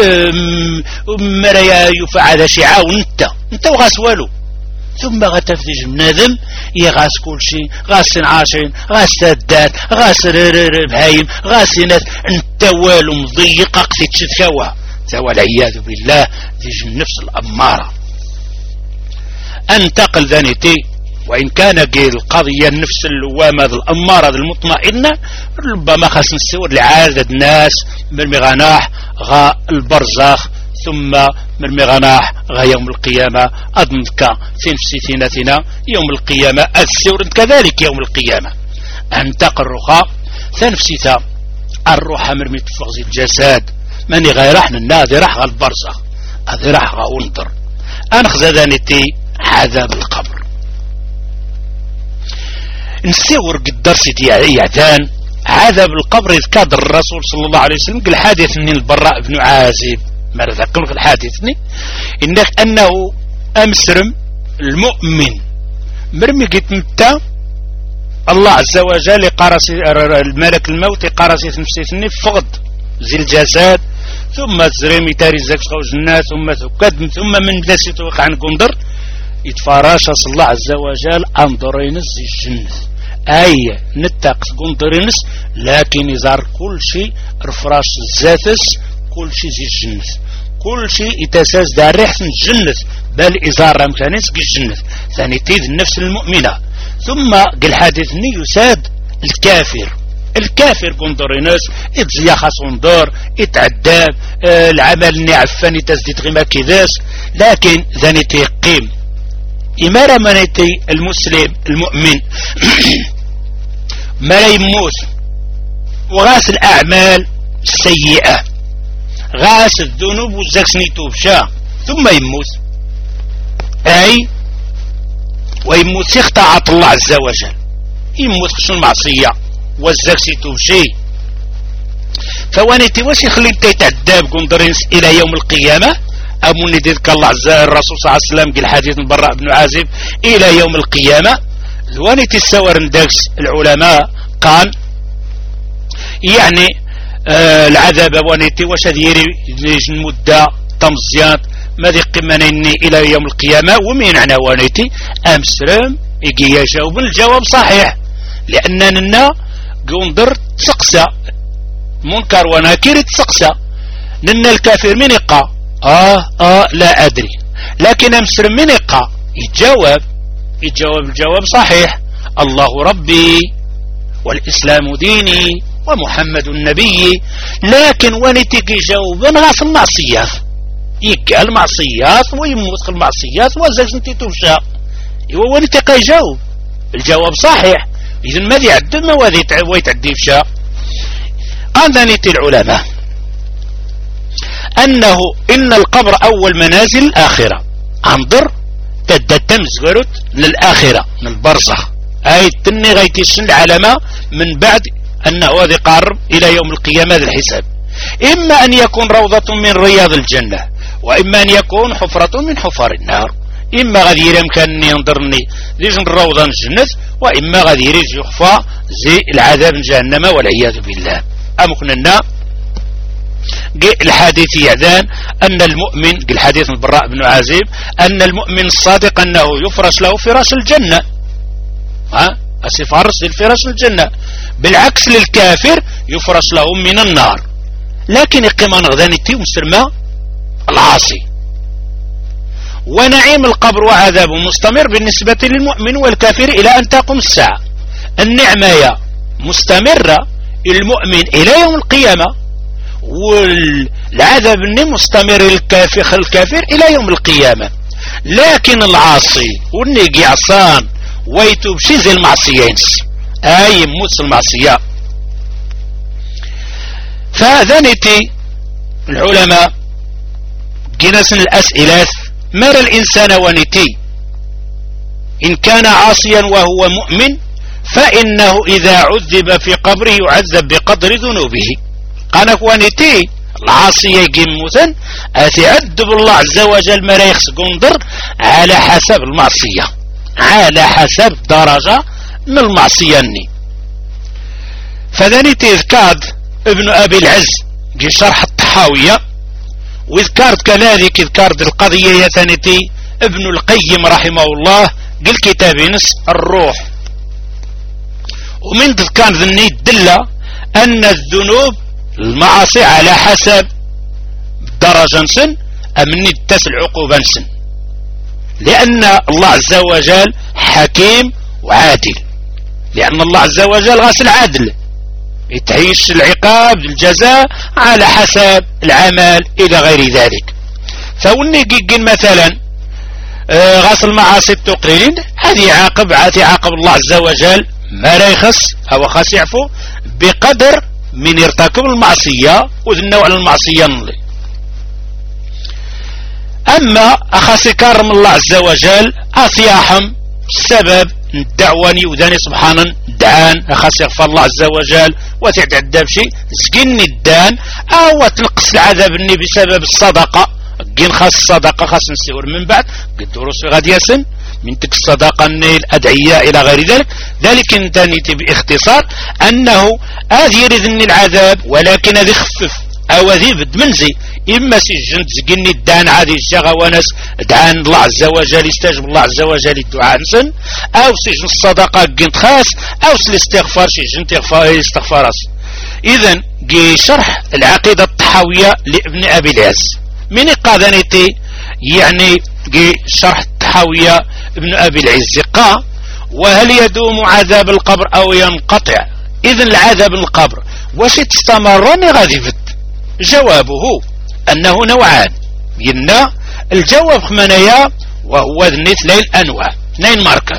مرايا يفعل شعاع ونتا انت وغاس والو ثم غتفدج النادم يغاس كل شيء غاس عاشين غاس سادات غاس بهايم غاس ناس انت والو مضيقة قفي تشتكوا سوى العياذ بالله ديج النفس الأمارة انتقل ذانيتي وإن كان القضية النفس اللوامة الأمارة المطمئنة ربما خاص نسور لعدد الناس من مغناح غا البرزخ ثم من مغناح غا يوم القيامة أضنك في نفسيتنا يوم القيامة السور كذلك يوم القيامة انتقل رخاء ثنفسيتا الروح مرمي تفغزي الجسد ماني غيرح نادي راح غا البرزخ هذي راح غا ونظر أنخذ ذانيتي عذاب القبر نسور قدر سيدي يعدان عذاب القبر إذ كاد الرسول صلى الله عليه وسلم قال حادثني البراء بن عازب ما رذكرك الحادثني إنك أنه أمسرم المؤمن مرمي قلت متى الله عز وجل قرص الملك الموت قرص نفسيتني فقد زي الجسد ثم زريمي تاري زكس جنات ثم ثقد ثم من دسيت وقع عن قندر يتفارش الله عز وجل انظرينس زي الجنة اي نتاقس قندرينس لكن يزار كل شيء رفراش الزاتس كل شيء زي الجنة كل شيء يتساس دار ريحة الجنة بل إزار مكانيس الجنة ثاني تيد النفس المؤمنة ثم قل حادثني يساد الكافر الكافر قندرينس اتزيا خاصندور اتعداب اه العمل نعفاني تزديد غيما كذاس لكن ذاني تيقيم إمارة منيتي المسلم المؤمن ما يموت وغاس الأعمال السيئة غاس الذنوب والزكسني توبشا ثم يموت أي ويموت سيختعة الله عز وجل يموت خشن المعصية والزكسي توبشي فوانيتي واش يخلي تيتعذب قندرينس إلى يوم القيامة أموني ذكر الله عز وجل الرسول صلى الله عليه وسلم قال حديث البراء بن عازب إلى يوم القيامة ذوانيتي السور ندكس العلماء قال يعني آه العذاب وانيتي واش ديري المدة تمزيات ما ذي قمنيني إلى يوم القيامة ومين عنا وانيتي أمسرم يجي يجاوب الجواب صحيح لأننا قندر تسقسى منكر وناكر تسقسى لأن الكافر من يقع آه آه لا أدري لكن أمسر من يقع يتجاوب يتجاوب الجواب صحيح الله ربي والإسلام ديني ومحمد النبي لكن ونتيجي يجاوب نغاس المعصيات يقال المعصيات ويموت المعصيات وزاج انتي توشا ايوا ونتيجي يجاوب الجواب صحيح إذن ماذا يعد ما ويتعدي فشا هذا نتي العلماء أنه إن القبر أول منازل الآخرة انظر تدتم زغرت للآخرة من البرزخ أي تني غيتشن العلماء من بعد أنه هذا قارب إلى يوم القيامة الحساب إما أن يكون روضة من رياض الجنة وإما أن يكون حفرة من حفر النار إما غادي يمكن ينظرني زي الروضة الجنة وإما غادي يخفى زي العذاب جهنم والعياذ بالله أمكننا الحديث يعدان أن المؤمن الحديث البراء بن عازب أن المؤمن الصادق أنه يفرش له فراش الجنة ها أسفرش الفراش الجنة بالعكس للكافر يفرش له من النار لكن القيمان غذانيتي ومسرمة العاصي ونعيم القبر وعذابه مستمر بالنسبة للمؤمن والكافر إلى أن تقوم الساعة النعمة مستمرة المؤمن إلى يوم القيامة والعذاب مستمر الكافر الكافر إلى يوم القيامة لكن العاصي والنيجي عصان ويتوب شي زي المعصيين أي يموت المعصية فهذا نتي العلماء جنس الأسئلة مر الإنسان ونتي إن كان عاصيا وهو مؤمن فإنه إذا عذب في قبره يعذب بقدر ذنوبه. قال كوانيتي العاصية يموتن أتعذب الله عز وجل ما يخص قندر على حسب المعصية، على حسب درجة من المعصية. فذلك ذكرت ابن أبي العز في شرح الطحاوية، وذكرت كذلك ذكرت القضية ثانيتي ابن القيم رحمه الله قل كتاب نص الروح. ومن ذكر ذني الدلة أن الذنوب المعاصي على حسب درجة نسن أمني تسل عقوبة نسن، لأن الله عز وجل حكيم وعادل، لأن الله عز وجل غاسل عادل يتعيش العقاب الجزاء على حسب العمل إلى غير ذلك. فوني قيقين مثلا آه غاسل المعاصي التقليلين هذه عاقب عاتي عاقب الله عز وجل ما لا يخص أو خاص يعفو بقدر من يرتكب المعصية وذنو على المعصية نلي. أما أخاص كرم الله عز وجل أصياحم السبب الدعواني وذاني سبحانه دعان أخاص يغفر الله عز وجل وتعتدى بشيء سكن الدان أو تلقص العذاب الني بسبب الصدقة قين خاص الصدقة خاص نسيور من بعد قد دروس في غد يسن من تلك الصدقة الأدعية إلى غير ذلك. ذلك انتنيت باختصار أنه هذه يريدني العذاب ولكن هذه خفف أو هذه بد منزي إما سجن تزقني الدان عادي الجغى وناس دعان الله عز وجل يستجب الله عز وجل الدعاء نسن، أو سجن الصدقة قنت خاص، أو سلاستغفار سجن تغفار. إذن جي شرح العقيدة الطحاوية لابن أبي العز من قادنتي يعني جي شرح الطحاوية ابن أبي العز قا وهل يدوم عذاب القبر أو ينقطع؟ إذن العذاب القبر واش تستمرني غادي فد؟ جوابه أنه نوعان. ينا الجواب خمانيا وهو ذنيت ليل أنواع اثنين مركز،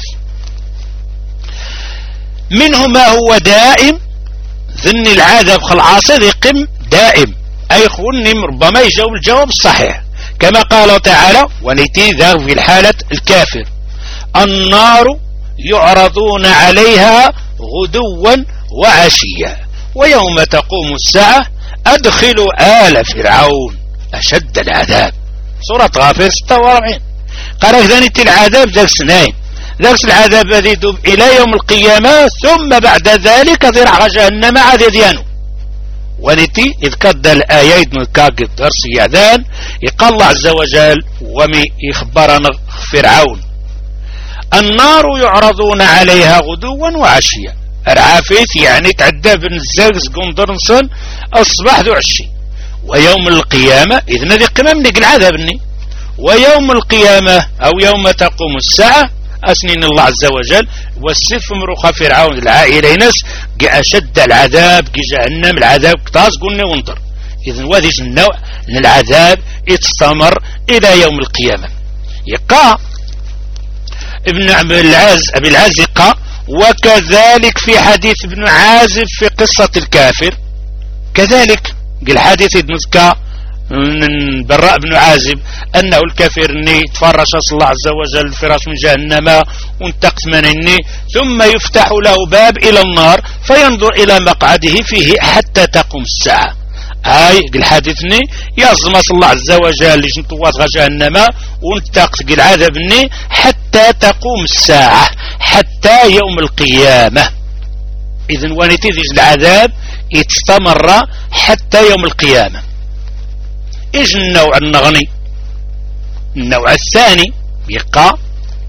منه ما هو دائم ذن العذاب خلعاصي يقم دائم أي خوني ربما يجاوب الجواب الصحيح كما قال تعالى ونيتي ذا في الحالة الكافر النار يعرضون عليها غدوا وعشيا ويوم تقوم الساعة أدخلوا آل فرعون أشد العذاب. سورة غافر ستة وأربعين. قال ذنيت العذاب ذاك سنين ذاك العذاب الذي يدوب إلى يوم القيامة ثم بعد ذلك ذرع جهنم عاد ديانو. ونتي إذ كد الآيات من كاك الدرس يعذان يقال الله عز وجل ومي يخبرنا فرعون النار يعرضون عليها غدوا وعشيا. العافيت يعني تعدى بالنزاق قندرنسون الصباح ذو عشي. ويوم القيامة إذن ذي قمة منك العذابني ويوم القيامة أو يوم تقوم الساعة أسنين الله عز وجل والسف مروخة فرعون العائلة ناس أشد العذاب كي جهنم العذاب كتاز قلنا وانظر. إذن وذي النوع من العذاب يتستمر إلى يوم القيامة. يقع ابن أبي العز أبي العز يقع وكذلك في حديث ابن عازب في قصة الكافر كذلك قال حديث ابن ذكاء من براء بن عازب أنه الكافر اني تفرش الله عز وجل فراش من جهنم وانتقت منني ثم يفتح له باب إلى النار فينظر إلى مقعده فيه حتى تقوم الساعة. هاي قال حديثني يظلم الله عز وجل لجنطوات جهنم وانتقت قال عذابني حتى تقوم الساعة حتى يوم القيامة. إذن ونتيجة العذاب يتستمر حتى يوم القيامة. إيش النوع النغني؟ النوع الثاني يبقى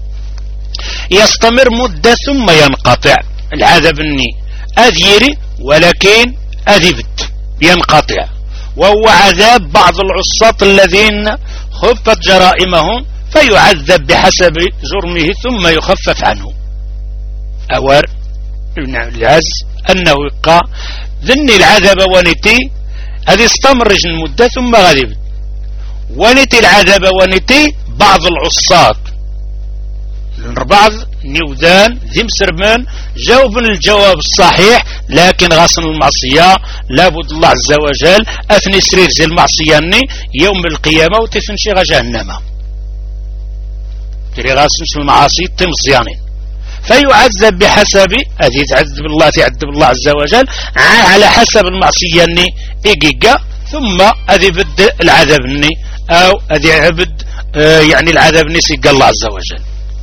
يستمر مدة ثم ينقطع العذاب الني أذيري ولكن أذبت ينقطع وهو عذاب بعض العصاة الذين خفت جرائمهم فيعذب بحسب جرمه ثم يخفف عنه. أور ابن العز أنه يبقى ذني العذاب ونتي هذه استمر المدة ثم غالب ونتي العذاب ونتي بعض العصاة بعض نيوذان ذي مسرمان جاوب الجواب الصحيح لكن غاصن المعصية لابد الله عز وجل أثني سرير زي المعصية يوم القيامة وتفنشي جهنم. اللي غاسمش المعاصي تمزيانين فيعذب بحسب هذه تعذب الله تعذب الله عز وجل على حسب المعصية ني إيجيجا ثم هذه بد العذاب ني أو هذه عبد آه يعني العذاب ني سيق الله عز وجل.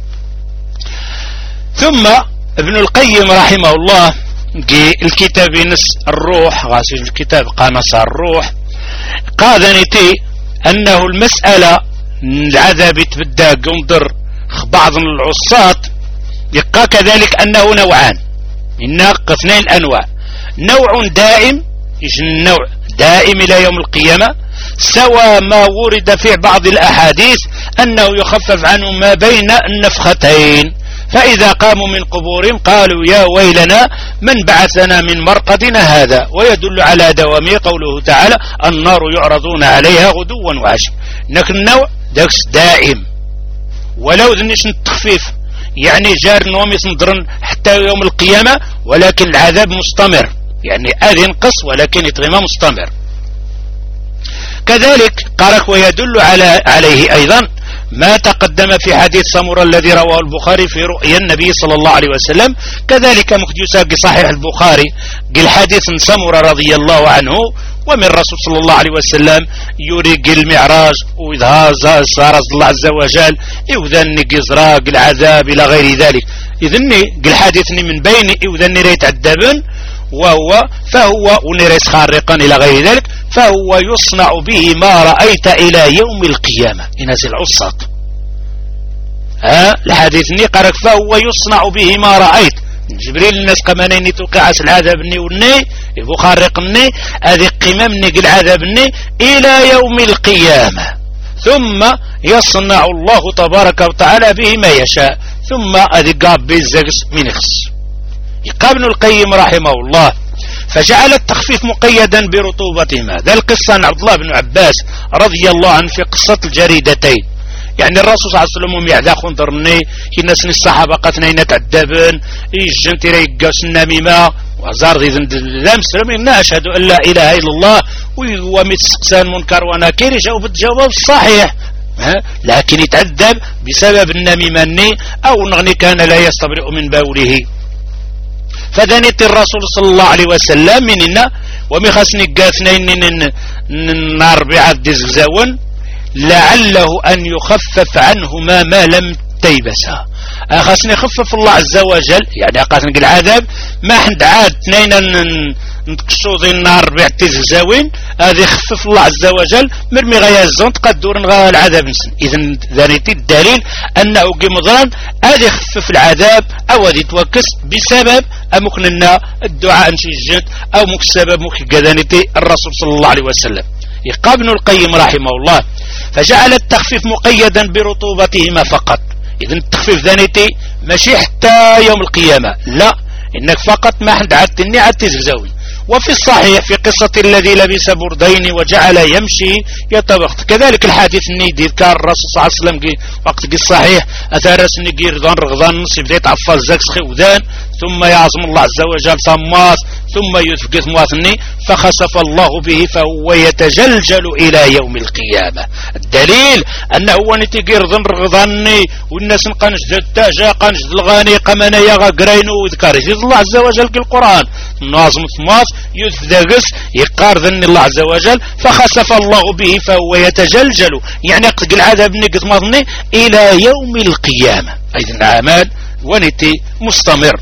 ثم ابن القيم رحمه الله الكتاب نس الروح غاسل الكتاب قانص الروح قاذنتي أنه المسألة العذاب تبدا قنضر بعض العصاة يبقى كذلك أنه نوعان إن اثنين الأنواع نوع دائم إيش النوع دائم إلى يوم القيامة سوى ما ورد في بعض الأحاديث أنه يخفف عنه ما بين النفختين فإذا قاموا من قبورهم قالوا يا ويلنا من بعثنا من مرقدنا هذا ويدل على دوامه قوله تعالى النار يعرضون عليها غدوا وعشيا إنك النوع داكس دائم ولو ذنش التخفيف يعني جار نوميس نضرن حتى يوم القيامة ولكن العذاب مستمر يعني أذن قص ولكن يتغيما مستمر. كذلك قالك ويدل على عليه أيضا ما تقدم في حديث سمرة الذي رواه البخاري في رؤيا النبي صلى الله عليه وسلم كذلك مخجوسا صحيح البخاري قل حديث سمرة رضي الله عنه ومن الرسول صلى الله عليه وسلم يريق المعراج وإذا صار الله عز وجل إذن قزراق العذاب إلى غير ذلك إذن قل حديثني من بين إذن ريت عدبن وهو فهو ونريس خارقا إلى غير ذلك فهو يصنع به ما رأيت إلى يوم القيامة ينزل العصاة ها الحديث ني قرك فهو يصنع به ما رأيت جبريل الناس قمانيني توقع العذاب الني والني يبو خارق الني هذه قمم ني العذاب الني إلى يوم القيامة ثم يصنع الله تبارك وتعالى به ما يشاء ثم هذه قاب بيزاقس من يخص. يقال ابن القيم رحمه الله فجعل التخفيف مقيدا برطوبتهما ذا القصة عن عبد الله بن عباس رضي الله عنه في قصة الجريدتين يعني الرسول صلى الله عليه وسلم يعدى خندرني الناس الصحابة قتنين تعدبن يجن تريقا سناميما وزار ذي لا مسلمين أشهد أن لا إله إلا الله ومتسقسان منكر ونكير يجاوب الجواب الصحيح لكن يتعذب بسبب النميماني أو نغني كان لا يستبرئ من بوله فدنيت الرسول صلى الله عليه وسلم مننا ومخسني قاثنين النار بعد زون لعله أن يخفف عنهما ما لم تيبسها أخسني يخفف الله عز وجل يعني أقاتني العذاب ما حد عاد اثنين نتكشوضي النار بعد زاوين هذا يخفف الله عز وجل مرمي غيازون تقدر نغا العذاب نسن إذن ذانيتي الدليل أنه قمضان هذا يخفف العذاب أو هذا يتوكس بسبب أمكننا الدعاء نشجد أو مك السبب مك كذانيتي الرسول صلى الله عليه وسلم. يقال ابن القيم رحمه الله فجعل التخفيف مقيدا برطوبتهما فقط إذن التخفيف ذانيتي ماشي حتى يوم القيامة لا إنك فقط ما حد عدتني عدت زوي. وفي الصحيح في قصة الذي لبس بردين وجعل يمشي يتبخت كذلك الحديث النيدي كان الرسول صلى الله عليه وسلم وقت قي الصحيح أثارس نقي رضان رغضان نصف ديت عفاز زاكس خيودان ثم يعظم الله عز وجل ثماث ثم يثبت مواثني فخسف الله به فهو يتجلجل إلى يوم القيامة. الدليل أنه هو نتقي رضان رغضاني والناس نقنش التاجة قنش الغاني قمنا يغا قرينو وذكار يزيد الله عز وجل في القرآن ناظم ثماث يثدقس يقار ذن الله عز وجل فخسف الله به فهو يتجلجل يعني يقتق العذاب نقص مظني إلى يوم القيامة أيضا الأعمال ونتي مستمر.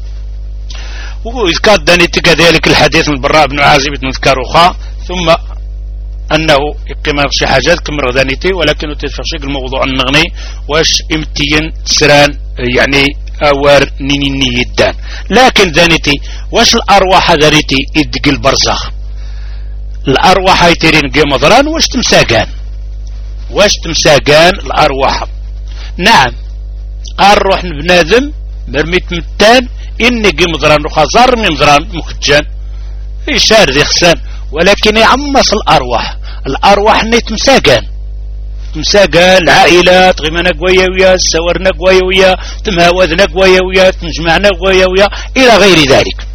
ويذكر دانيتي كذلك الحديث من البراء بن عازب نذكر أخا ثم أنه يقيم شي حاجات كمر دانيتي ولكن تفشق الموضوع النغني واش امتين سران يعني أور نيني يدان لكن ذانيتي واش الأرواح ذانيتي يدق البرزخ الأرواح يترين قي مضران واش تمساقان واش تمساقان الأرواح نعم الروح بنادم مرميت متان إني قي مضران وخزار من مضران مكجان يشار ذي خسان ولكن يعمص الأرواح الأرواح نيت مساقان مساقا العائلات غيمنا قوية ويا السورنا قوية ويا تمهاوذنا قوية ويا تنجمعنا قوية ويا إلى غير ذلك.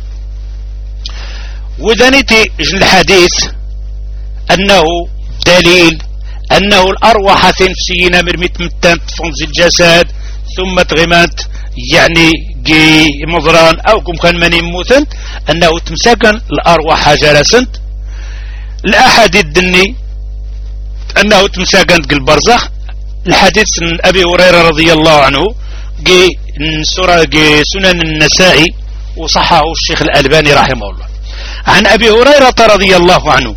ودانيتي جن الحديث أنه دليل أنه الأرواح تنفسينا مرميت متان تفنز الجسد ثم تغمانت يعني جي مضران أو كم كان من يموتن أنه تمسكن الأرواح جلسنت الأحاديث الدني أنه تمسكن البرزخ. الحديث من أبي هريرة رضي الله عنه جي سورة جي سنن النسائي وصححه الشيخ الألباني رحمه الله. عن أبي هريرة رضي الله عنه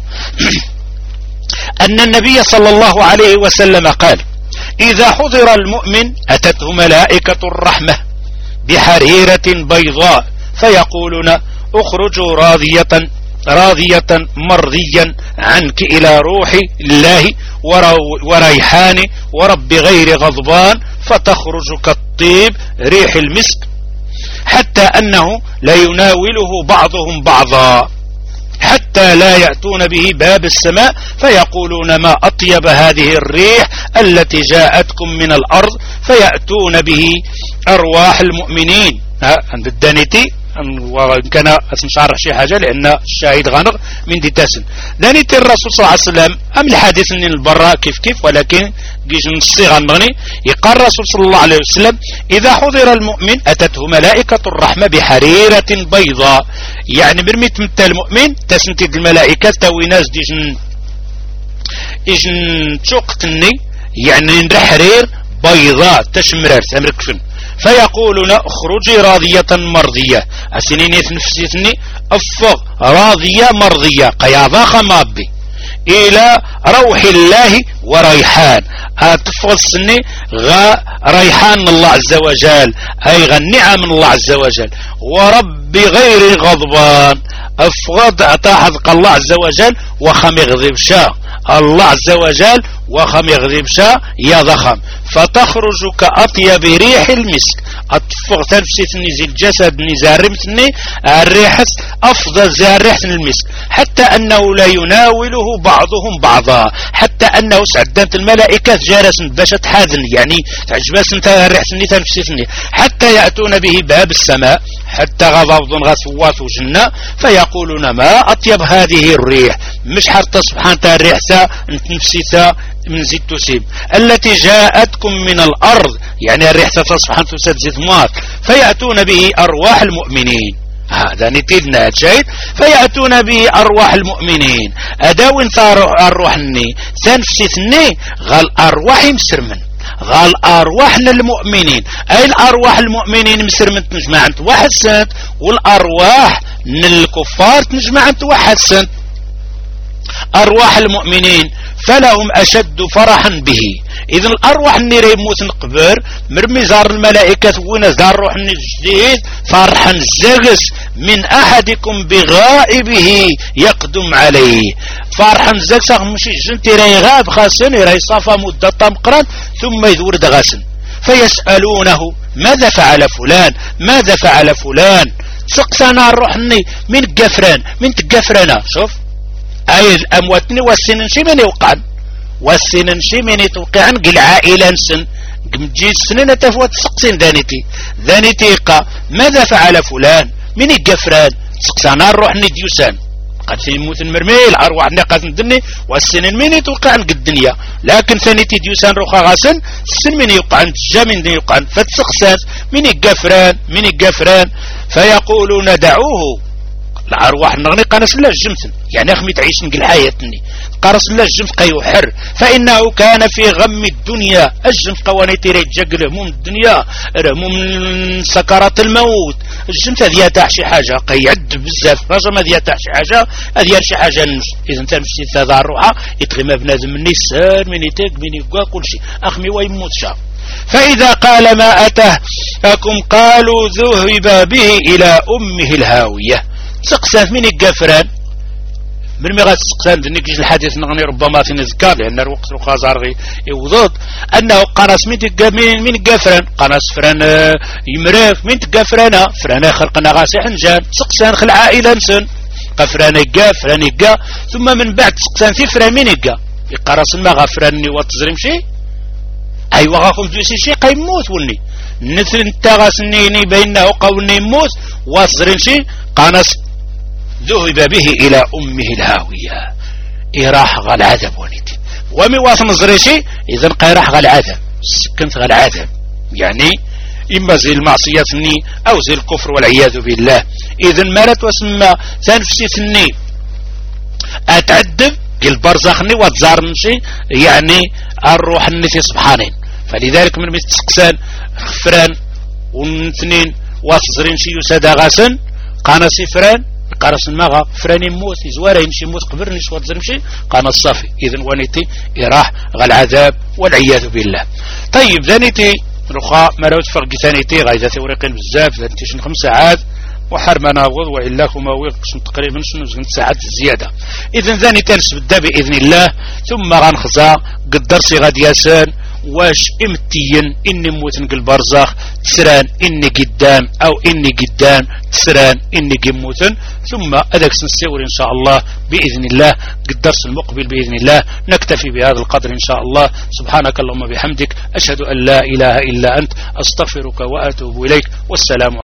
أن النبي صلى الله عليه وسلم قال: إذا حضر المؤمن أتته ملائكة الرحمة بحريرة بيضاء فيقولون: اخرجوا راضية راضية مرضيا عنك إلى روح الله وريحان ورب غير غضبان، فتخرج كالطيب ريح المسك، حتى أنه لا يناوله بعضهم بعضا حتى لا يأتون به باب السماء فيقولون: ما أطيب هذه الريح التي جاءتكم من الأرض، فيأتون به أرواح المؤمنين. عند الدانيتي وإن كان اسم شارح شي حاجة لأن الشاهد غنغ من دي تاسن دانيتي الرسول صلى الله عليه وسلم أم الحديث من البراء كيف كيف، ولكن جيش نصيغ المغني يقال الرسول صلى الله عليه وسلم: إذا حضر المؤمن أتته ملائكة الرحمة بحريرة بيضاء، يعني برميت متى المؤمن تسنتد الملائكة تاوي ناس ديجن إجن تشوقتني يعني نرحرير بيضاء تشمرر تمركفن، فيقولون: اخرجي راضية مرضية، أسنيني تنفسيتني أفغ راضية مرضية قياضا خمابي إلى روح الله وريحان، أتفغ السني غا ريحان الله عز وجل أي غا النعم من الله عز وجل، ورب غير غضبان أفغض أتاحذق الله عز وجل وخم يغضب شاء الله عز وجل وخم يغضب شاء يا ضخم، فتخرج كأطيب ريح المسك، أتفغ تنفسيتني زي الجسد نزارمتني الريحس أفضل زي ريحة المسك، حتى أنه لا يناوله بعضهم بعضا، حتى أنه سعدانت الملائكة جالس باش تحاذن يعني تعجباس انت ريحتني تنفسيتني، حتى يأتون به باب السماء، حتى غضب غثوات وجنة، فيقولون: ما أطيب هذه الريح، مش حتى سبحانه الريحة نفسيتها من زيت تسيب التي جاءتكم من الأرض، يعني الريحة سبحانه تسد زيت مات، فيأتون به أرواح المؤمنين. هذا نتيجنا الشيء، فيأتون به أرواح المؤمنين أداوين أرواحني تنفسيتني غال أرواح مسرمن غال أرواح للمؤمنين، أي الأرواح المؤمنين مسرمن تنجمع أنت واحد سنت، والأرواح للكفار تنجمع أنت واحد سنت. أرواح المؤمنين فلهم أشد فرحا به. إذن الأرواح النيري يموت نقبر مرمي زار الملائكة وين زار روح الجديد فرحا زغس من أحدكم بغائبه يقدم عليه، فرحا زغس مشي جنتي راي غاب خاسن راي صافا مدة طمقران ثم يدور غاسن، فيسألونه: ماذا فعل فلان ماذا فعل فلان، سقسنا الروحني من قفران من تقفرنا. شوف أي الأمواتني والسنن شي من يوقعن والسنن شي من يتوقعن قل عائلة سن قمجي السنين تفوت سقسين ذانيتي ذانيتي قا ماذا فعل فلان من يقفران، سقسنا الروح نديوسان قد في موت المرمي الأرواح نقاط الدنيا والسنن من يتوقعن قد الدنيا، لكن ثانيتي ديوسان روخا غاسن السن من يوقعن تجا من يوقعن فتسقسات من يقفران من يقفران، فيقولون: دعوه الأرواح نغني قنص الله الجمثن يعني أخمي تعيش نقل حياتني قرص الله الجمث قيوحر، فإنه كان في غم الدنيا الجمث قوانيتي ريتجاق هموم الدنيا هموم سكرات الموت، الجمث هذه يتاح شي حاجة قيعد بزاف رجل هذه يتاح شي حاجة هذه شي حاجة نمس. إذا انت مشي تذا الروحة يتغمى بنادم من السار من يتاك من يقوى كل شيء أخمي ويموت شا، فإذا قال: ما أتاكم قالوا ذهب به إلى أمه الهاوية. سقسان من القفران من مغاد سقسان دنيكيش الحديث نغني ربما تنذكر لأن الوقت الخازار يوضد أنه قناص من من قفران قناص فران يمراك من تقفرانا فران خلقنا غاسي حنجان سقسان خل عائلة نسن قفران يقا فران يقا ثم من بعد سقسان في فران من يقا يقرص ما غفراني وتزرم شيء أيوة غاكم دوسي شيء قيموت ولني نثر انتغسنيني بينه قولني موت وتزرم شيء قناص ذهب به إلى أمه الهاوية إراح العذاب ونيتي ومي واثن زريشي إذن قيرح غا العذاب سكنت غا العذاب يعني إما زي المعصية أو زي الكفر والعياذ بالله. إذن مرت وسمى تنفسي ثني أتعذب البرزخني وتزارنشي يعني الروح النثي سبحانين. فلذلك من مستقسان خفران واثنين واسزرين شي يسادا غاسن قانا سفران قارس المغا فران يموت يزوار يمشي يموت قبرني شو تزرمشي قانا الصافي. إذن ونيتي إراح غا العذاب والعياذ بالله. طيب ذانيتي رخاء مراوت فرق ثانيتي غايدة ورقين بزاف ذانيتي شن خمس ساعات وحرم ناوض وإلا كما ويقسم تقريبا شنو زغنت ساعات زيادة. إذن ذاني تنسب الدا بإذن الله ثم غنخزا قدر سي غادي ياسان واش امتيا اني موتن قل برزاخ تسران اني قدام او اني قدام تسران اني قموتن ثم اداك سنسيور ان شاء الله باذن الله قد درس المقبل باذن الله. نكتفي بهذا القدر ان شاء الله. سبحانك اللهم بحمدك اشهد ان لا اله الا انت استغفرك واتوب اليك والسلام